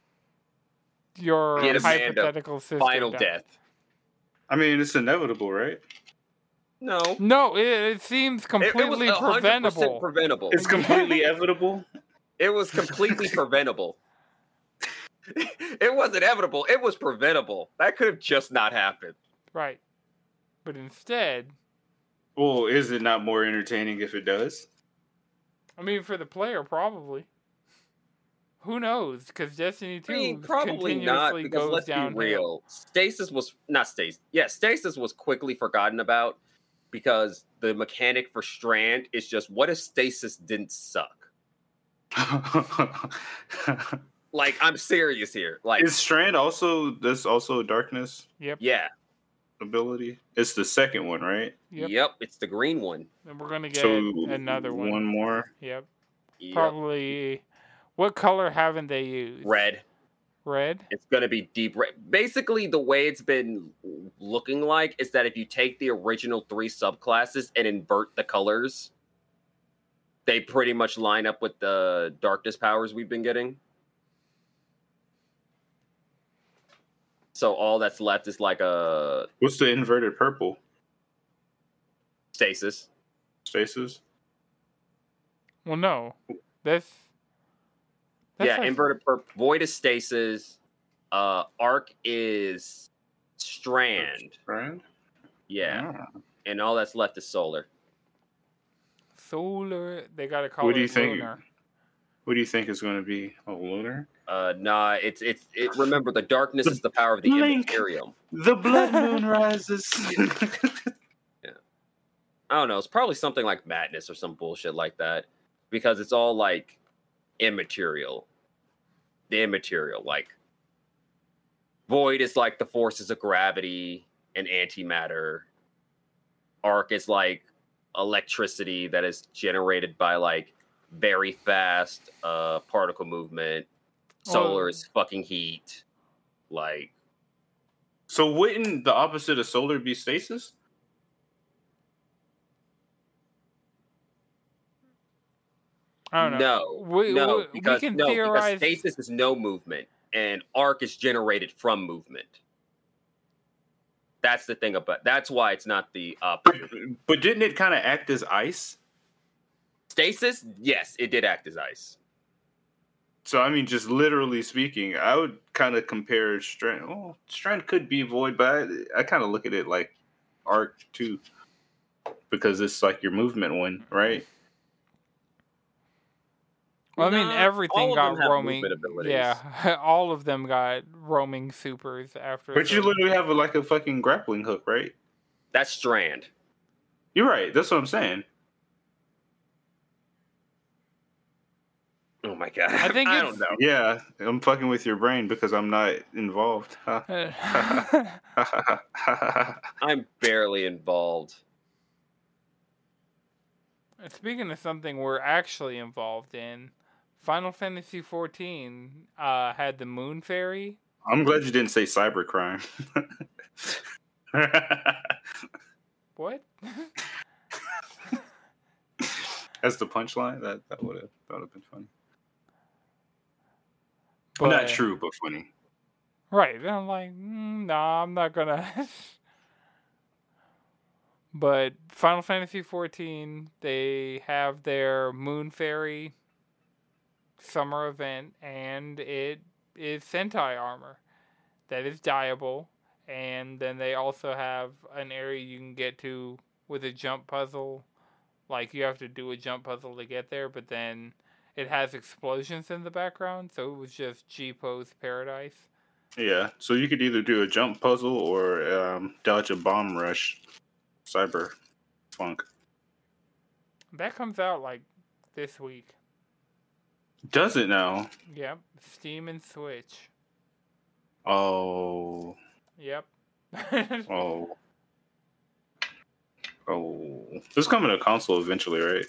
your Get Amanda hypothetical sister Final died. death. I mean, it's inevitable, right? No. No, it, it seems It, completely it was one hundred percent preventable. preventable. It's completely inevitable. It was completely preventable. It was inevitable. It was preventable. That could have just not happened. Right. But instead, Well, is it not more entertaining if it does? I mean, for the player, probably. Who knows? Because Destiny I mean, two probably not, continuously because goes let's be downhill. real. Stasis was not stasis. Yeah, stasis was quickly forgotten about because the mechanic for Strand is just what if stasis didn't suck? Like, I'm serious here. Like, Is Strand also this also a darkness Yep. yeah, ability? It's the second one, right? Yep. yep, it's the green one. And we're gonna get So another one. one more. Yep. Yep. Probably. What color haven't they used? Red. Red. It's gonna be deep red. Basically, the way it's been looking like is that if you take the original three subclasses and invert the colors, they pretty much line up with the darkness powers we've been getting. So all that's left is like a What's the inverted purple? stasis. Stasis? Well, no. That's. that's yeah, like- inverted purple. Void is stasis. Uh, arc is strand. Strand? Yeah, Ah. and all that's left is solar. Solar. They gotta call What it do you think? lunar. What do you think is going to be? Oh, lunar? Uh, nah, it's it's it. Remember, the darkness is the power of the Link. Imperium. The blood moon rises. I don't know. It's probably something like madness or some bullshit like that, because it's all like immaterial. The immaterial, like void is like the forces of gravity and antimatter. Arc is like electricity that is generated by like very fast uh particle movement. Solar Well- is fucking heat. Like, So wouldn't the opposite of solar be stasis? I don't know. no, We, no, we, because we can no, theorize. because stasis is no movement, and arc is generated from movement. That's the thing about. That's why it's not the opposite. But didn't it kind of act as ice? Stasis, yes, it did act as ice. So I mean, just literally speaking, I would kind of compare Strand. Oh, Strand could be void, but I, I kind of look at it like arc too, because it's like your movement one, right? Well, I mean, Nah, everything all of got them have roaming. movement abilities. Yeah, all of them got roaming supers after. But you the- literally have a, like a fucking grappling hook, right? That's Strand. You're right. That's what I'm saying. Oh my god! I think I it's- don't know. Yeah, I'm fucking with your brain because I'm not involved. I'm barely involved. Speaking of something we're actually involved in, Final Fantasy fourteen uh, had the Moon Fairy. I'm glad you didn't say cybercrime. What? That's the punchline. That that would have that would have been funny. But, Not true, but funny. Right. And I'm like, mm, nah, I'm not gonna. But Final Fantasy fourteen, they have their Moon Fairy summer event, and it is Sentai armor that is dyeable. And then they also have an area you can get to with a jump puzzle. Like, you have to do a jump puzzle to get there, but then it has explosions in the background, so it was just G-Pose paradise. Yeah. So you could either do a jump puzzle or um, dodge a bomb rush. Cyber funk. That comes out, like, this week. Does it now? Yep. Steam and Switch. Oh. Yep. Oh. Oh. This is coming to console eventually, right?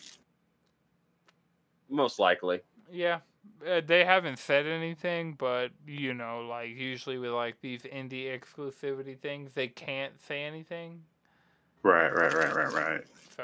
Most likely. Yeah. Uh, they haven't said anything, but, you know, like, usually with, like, these indie exclusivity things, they can't say anything. Right, right, right, right, right. So.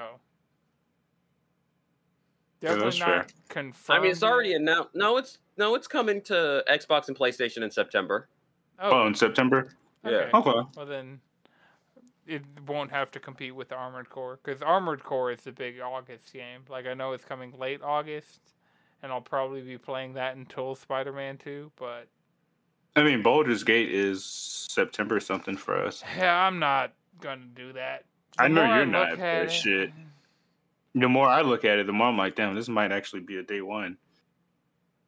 Yeah, Definitely that's not fair. confirmed. I mean, it's already yet. announced. No, it's no, it's coming to Xbox and PlayStation in September. Oh, Oh, in September? okay. yeah. Okay. Well, then it won't have to compete with the Armored Core, because Armored Core is the big August game. Like, I know it's coming late August, and I'll probably be playing that until Spider-Man two, but I mean, Baldur's Gate is September something for us. yeah, I'm not going to do that. I know more you're look not, at but it- shit. The more I look at it, the more I'm like, damn, this might actually be a day one.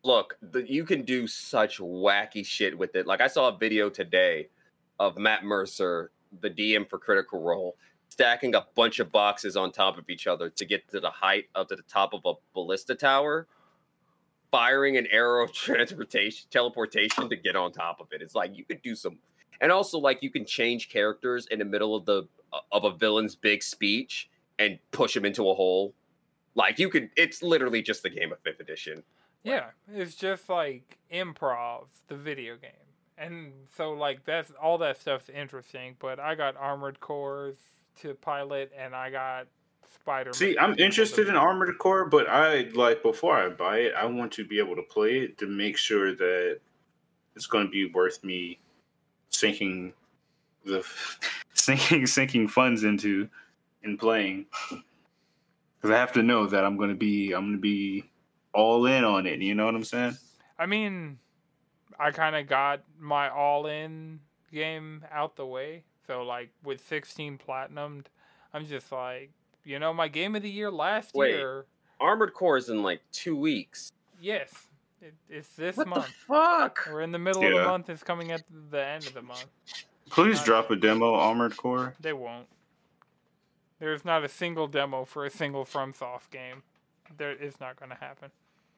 look, the, you can do such wacky shit with it. Like I saw a video today of Matt Mercer, the D M for Critical Role, stacking a bunch of boxes on top of each other to get to the height up to the top of a ballista tower, firing an arrow of transportation teleportation to get on top of it. It's like you could do some, and also like you can change characters in the middle of the of a villain's big speech and push him into a hole. Like you could, it's literally just the game of fifth edition. Yeah, it's just like improv, the video game. And so like that's all that stuff's interesting, but I got Armored Cores to pilot and I got Spider-Man. See, I'm interested in Armored Core, but I like before I buy it, I want to be able to play it to make sure that it's going to be worth me sinking the sinking sinking funds into and playing. Because I have to know that I'm going to be I'm going to be all in on it. You know what I'm saying? I mean, I kind of got my all-in game out the way. So, like, with sixteen platinumed, I'm just like, you know, my game of the year last Wait, year. Armored Core is in like two weeks. Yes, it, it's this what month. What the fuck? We're in the middle yeah. of the month. It's coming at the end of the month. Please Not, drop a demo, Armored Core. They won't. There's not a single demo for a single FromSoft game. There, it's not going to happen.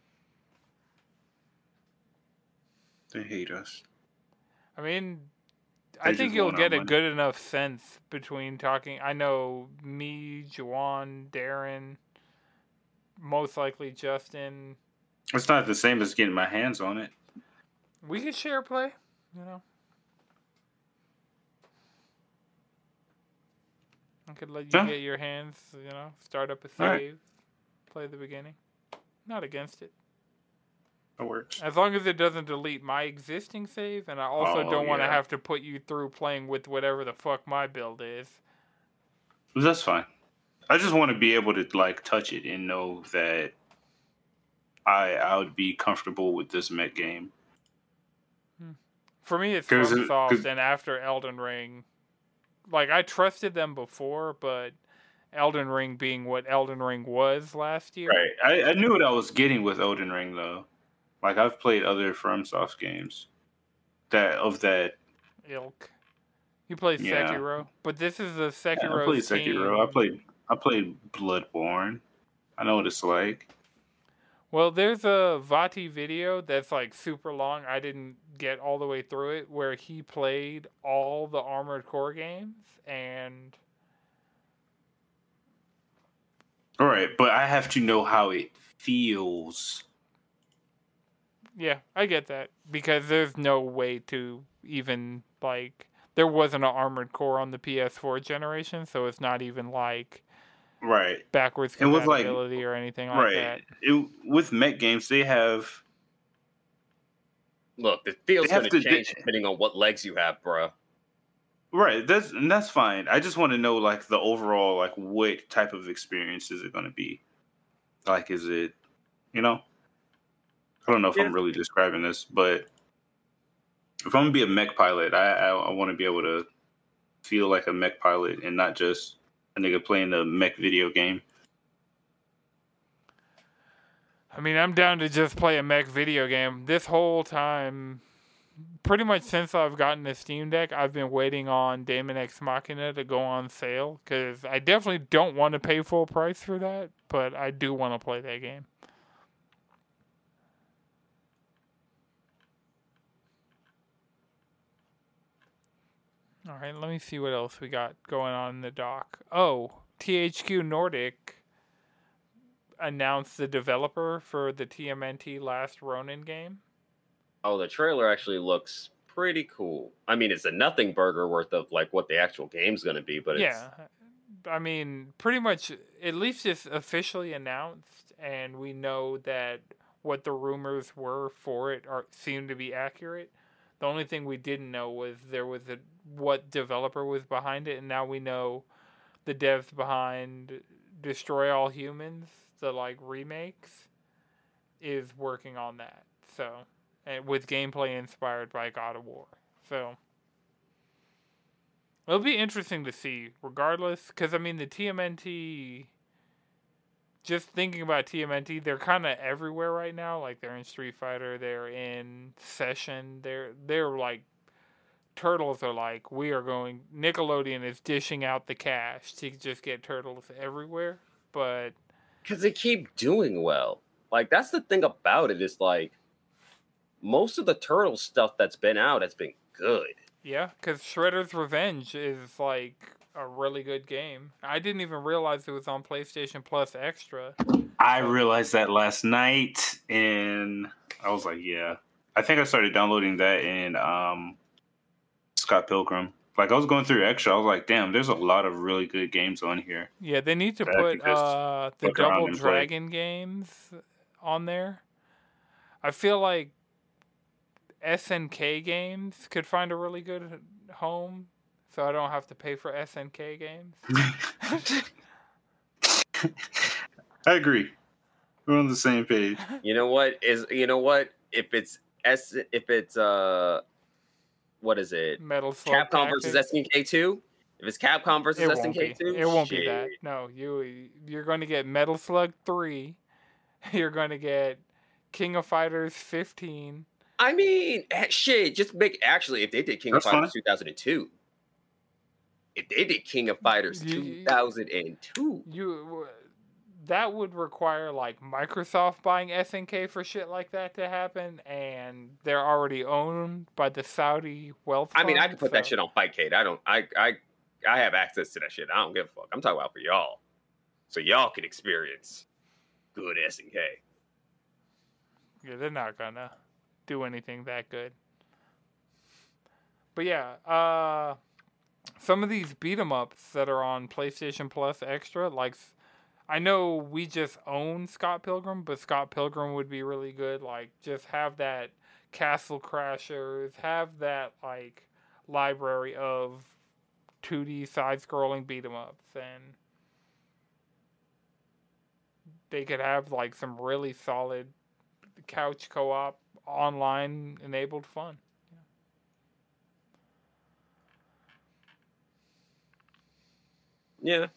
They hate us. I mean, They I think just you'll want our get a money. good enough sense between talking. I know me, Juwan, Darren, most likely Justin. It's not the same as getting my hands on it. We could share play, you know. I could let you Yeah. get your hands, you know, start up a save, Alright. play the beginning. Not against it. That works. As long as it doesn't delete my existing save, and I also Oh, don't want to yeah. have to put you through playing with whatever the fuck my build is. That's fine. I just want to be able to like touch it and know that I I would be comfortable with this mech game. For me, it's 'Cause it- FromSoft, 'cause- and after Elden Ring, like I trusted them before, but Elden Ring being what Elden Ring was last year, Right. I, I knew what I was getting with Elden Ring though. Like I've played other FromSoft games that of that. ilk. You played Yeah. Sekiro, but this is a Yeah, Sekiro. I played Sekiro. I played I played Bloodborne. I know what it's like. Well, there's a Vati video that's like super long. I didn't get all the way through it, where he played all the Armored Core games, and All right, but I have to know how it feels. yeah, I get that, because there's no way to even like there wasn't an Armored Core on the P S four generation, so it's not even like Right. backwards And with, like- compatibility or anything like right. that. It, with mech games, they have Look, the feel's They have going to to- change they- depending on what legs you have, bruh. right. That's and that's fine. I just want to know like the overall like what type of experience is it going to be? Like, is it, you know? I don't know if Yeah. I'm really describing this, but if I'm gonna be a mech pilot, I I, I want to be able to feel like a mech pilot and not just a nigga playing a mech video game. I mean, I'm down to just play a mech video game. This whole time, pretty much since I've gotten the Steam Deck, I've been waiting on Daemon X Machina to go on sale, because I definitely don't want to pay full price for that, but I do want to play that game. All right, let me see what else we got going on in the dock. Oh, T H Q Nordic announced the developer for the T M N T Last Ronin game. Oh, the trailer actually looks pretty cool. I mean, it's a nothing burger worth of like what the actual game's going to be, but it's Yeah, I mean, pretty much, at least it's officially announced, and we know that what the rumors were for it are seem to be accurate. The only thing we didn't know was there was a what developer was behind it, and now we know the devs behind Destroy All Humans, the like remakes, is working on that. So, and with gameplay inspired by God of War. So, it'll be interesting to see, regardless, because I mean the T M N T just thinking about T M N T, they're kind of everywhere right now. Like they're in Street Fighter, they're in Session, they're they're like Turtles are like we are going. Nickelodeon is dishing out the cash to just get Turtles everywhere, but because they keep doing well. Like that's the thing about it is like most of the Turtle stuff that's been out has been good. Yeah, because Shredder's Revenge is like a really good game. I didn't even realize it was on PlayStation Plus Extra. I So- realized that last night, and I was like, yeah. I think I started downloading that in um, Scott Pilgrim. Like, I was going through Extra. I was like, damn, there's a lot of really good games on here. Yeah, they need to that I put can just uh, the look around Double and play. Dragon games on there. I feel like S N K games could find a really good home, so I don't have to pay for S N K games. I agree. We're on the same page. You know what is you know what if it's S if it's uh what is it Metal Slug Capcom versus Tactics. S N K two? If it's Capcom versus It S N won't K be. two, It won't be that. No, you you're going to get Metal Slug three. You're going to get King of Fighters fifteen. I mean, eh, shit. Just make actually if they did King That's of Fighters fine. two thousand two. If they did King of Fighters You- two thousand two, You that would require like Microsoft buying S N K for shit like that to happen, and they're already owned by the Saudi wealth. I mean, I fund, could put that so- shit on Fightcade. I don't. I I I have access to that shit. I don't give a fuck. I'm talking about for y'all, so y'all can experience good S N K. Yeah, they're not gonna do anything that good. But yeah, uh, some of these beat 'em ups that are on PlayStation Plus Extra, like s- I know we just own Scott Pilgrim, but Scott Pilgrim would be really good. Like, just have that Castle Crashers, have that like library of two D side-scrolling beat 'em ups, and they could have like some really solid couch co-op online enabled fun. Yeah.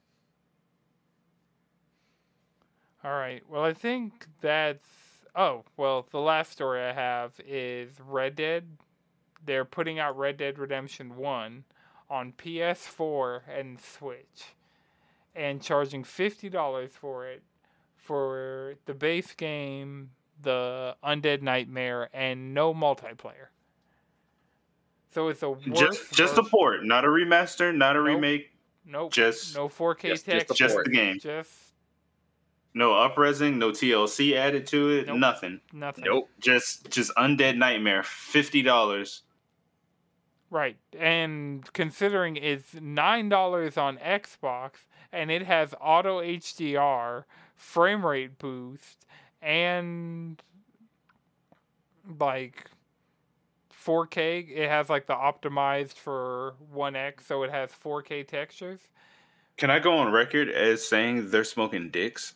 All right. Well, I think that's. Oh, well, the last story I have is Red Dead. They're putting out Red Dead Redemption one on P S four and Switch and charging fifty dollars for it for the base game, the Undead Nightmare, and no multiplayer. So it's a worse Just just a version- port, not a remaster, not a Nope. remake. Nope. just- no four K just- just text. the Just port. the game. Just No upresing, no T L C added to it, Nope. nothing. nothing. Nope. Just just Undead Nightmare, fifty dollars. Right. And considering it's nine dollars on Xbox and it has auto H D R, frame rate boost, and like four K, it has like the optimized for one X, so it has four K textures. Can I go on record as saying they're smoking dicks?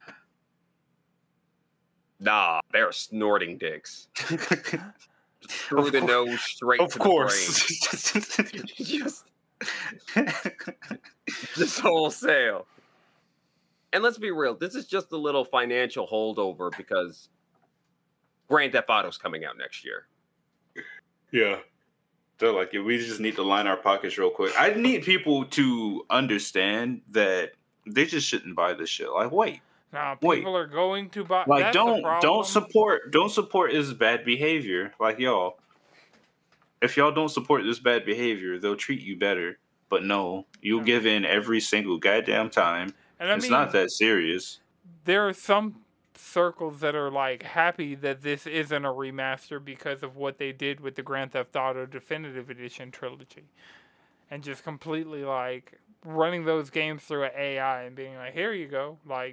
Nah, they're snorting dicks. Through Of the cour- nose, straight Of to course. the brain. Just this wholesale. And let's be real, this is just a little financial holdover because Grand Theft Auto's coming out next year. Yeah. They're like, yeah, we just need to line our pockets real quick. I need people to understand that they just shouldn't buy this shit. Like, wait, Now Wait. people are going to buy. like that's the don't problem. don't support don't support this bad behavior. Like y'all, if y'all don't support this bad behavior, they'll treat you better. But no, you'll Yeah. give in every single goddamn time. And I it's mean, not that serious. there are some circles that are like happy that this isn't a remaster because of what they did with the Grand Theft Auto Definitive Edition trilogy, and just completely like running those games through an A I and being like, "Here you go." Like,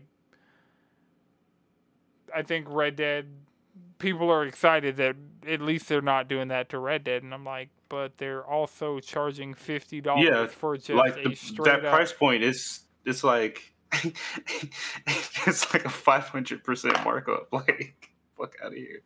I think Red Dead people are excited that at least they're not doing that to Red Dead, and I'm like, but they're also charging fifty dollars Yeah, for just Like a the, straight that up. price point is it's like it's like a five hundred percent markup. Like, fuck out of here.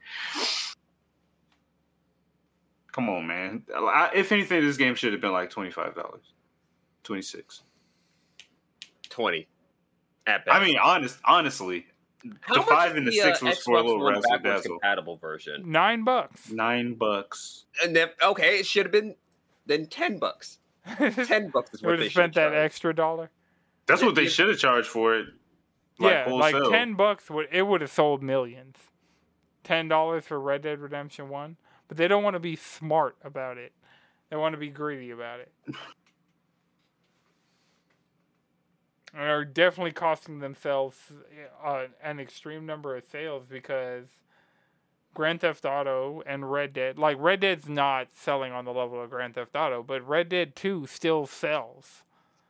Come on, man. I, if anything, this game should have been like twenty five dollars, twenty six. twenty. At best. I mean, honest, honestly, How the much five is and the six uh, was for a Xbox little One razzle backwards dazzle. compatible version? Nine bucks. Nine bucks. And then okay, it should have been then ten bucks. Ten bucks is You what would they have should spent that charge. extra dollar. That's Yeah, what they you- should have charged for it. Like Yeah, wholesale. like ten bucks would it would have sold millions. Ten dollars for Red Dead Redemption One, but they don't want to be smart about it. They want to be greedy about it. And are definitely costing themselves uh, an extreme number of sales because Grand Theft Auto and Red Dead, like Red Dead's not selling on the level of Grand Theft Auto, but Red Dead two still sells.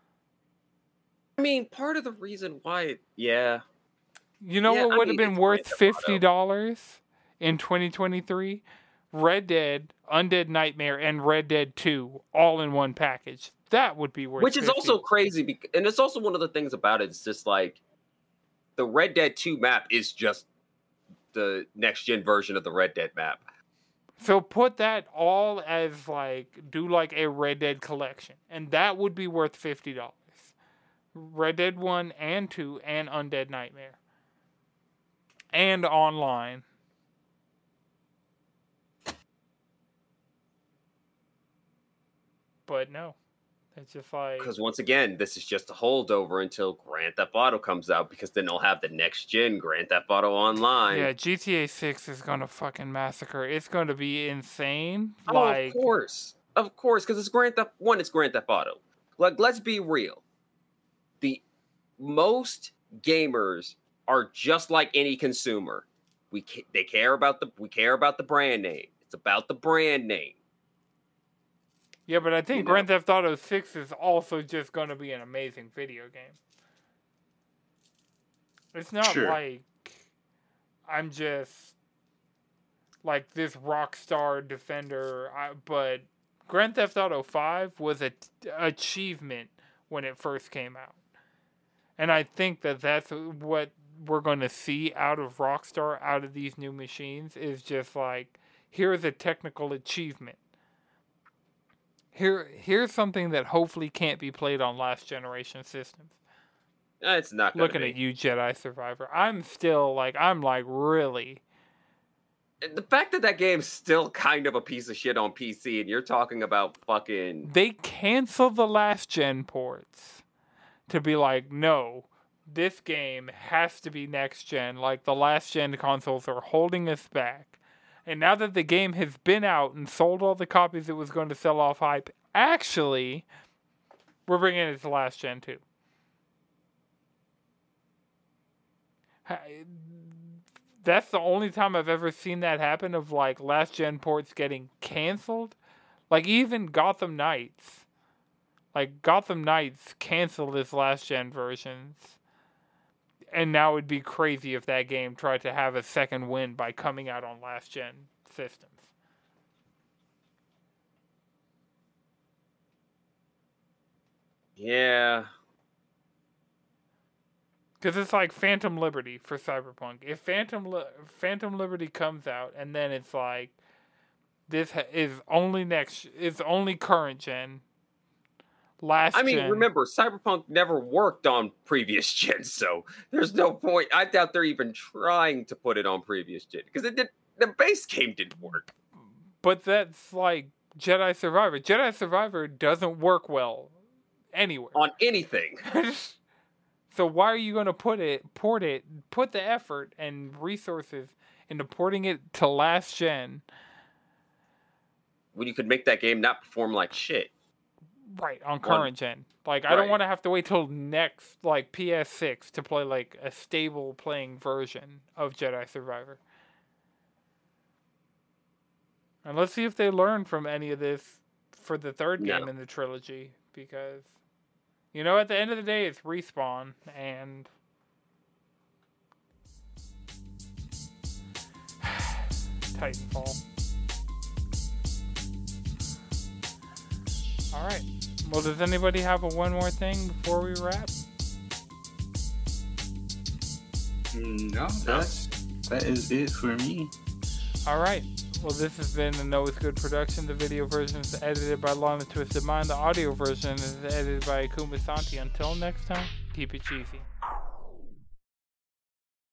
I mean, part of the reason why, it, yeah, You know Yeah, what I would have mean, been it's worth Grand Theft fifty dollars in twenty twenty-three? Red Dead, Undead Nightmare, and Red Dead two all in one package. That would be worth which is fifty. also crazy, because, and it's also one of the things about it. It's just like the Red Dead two map is just the next gen version of the Red Dead map. So put that all as like do like a Red Dead collection, and that would be worth fifty dollars. Red Dead one and two and Undead Nightmare. And online. But no. It's just like Because once again, this is just a holdover until Grand Theft Auto comes out, because then they'll have the next gen Grand Theft Auto Online. yeah, G T A six is gonna fucking massacre. It's gonna be insane. Oh, like of course, of course, because it's Grand Theft One. It's Grand Theft Auto. Like, let's be real. The most gamers are just like any consumer. We ca- they care about the we care about the brand name. It's about the brand name. Yeah, but I think You know. Grand Theft Auto six is also just going to be an amazing video game. It's not Sure. like I'm just like this Rockstar defender, I, but Grand Theft Auto five was an achievement when it first came out. And I think that that's what we're going to see out of Rockstar, out of these new machines, is just like, here's a technical achievement. Here, here's something that hopefully can't be played on last generation systems. Uh, It's not gonna Looking be. at you, Jedi Survivor, I'm still like, I'm like, really? The fact that that game's still kind of a piece of shit on P C, and you're talking about fucking They canceled the last gen ports to be like, no, this game has to be next gen. Like the last gen consoles are holding us back. And now that the game has been out and sold all the copies it was going to sell off hype, actually, we're bringing it to last gen too. That's the only time I've ever seen that happen, of like last gen ports getting canceled. Like even Gotham Knights. Like Gotham Knights canceled its last gen versions. And now it'd be crazy if that game tried to have a second win by coming out on last gen systems. yeah. Because it's like Phantom Liberty for Cyberpunk. If Phantom Li- Phantom Liberty comes out and then it's like, this ha- is only next, it's only current gen. Last I mean, gen. remember, Cyberpunk never worked on previous gens, so there's no point. I doubt they're even trying to put it on previous gen, because it did. The base game didn't work. But that's like Jedi Survivor. Jedi Survivor doesn't work well anywhere. On anything. So why are you going to put it, port it, put the effort and resources into porting it to last gen? When you could make that game not perform like shit. Right, on current One- gen. Like, I don't right. want to have to wait till next, like, P S six to play, like, a stable playing version of Jedi Survivor. And let's see if they learn from any of this for the third game No. in the trilogy. Because, you know, at the end of the day, it's Respawn, and... Titanfall. Alright. Well, does anybody have a one more thing before we wrap? No, that's that is it for me. Alright. Well, this has been a Know It's Good production. The video version is edited by Lana Twisted Mind. The audio version is edited by Akuma Santi. Until next time, keep it cheesy.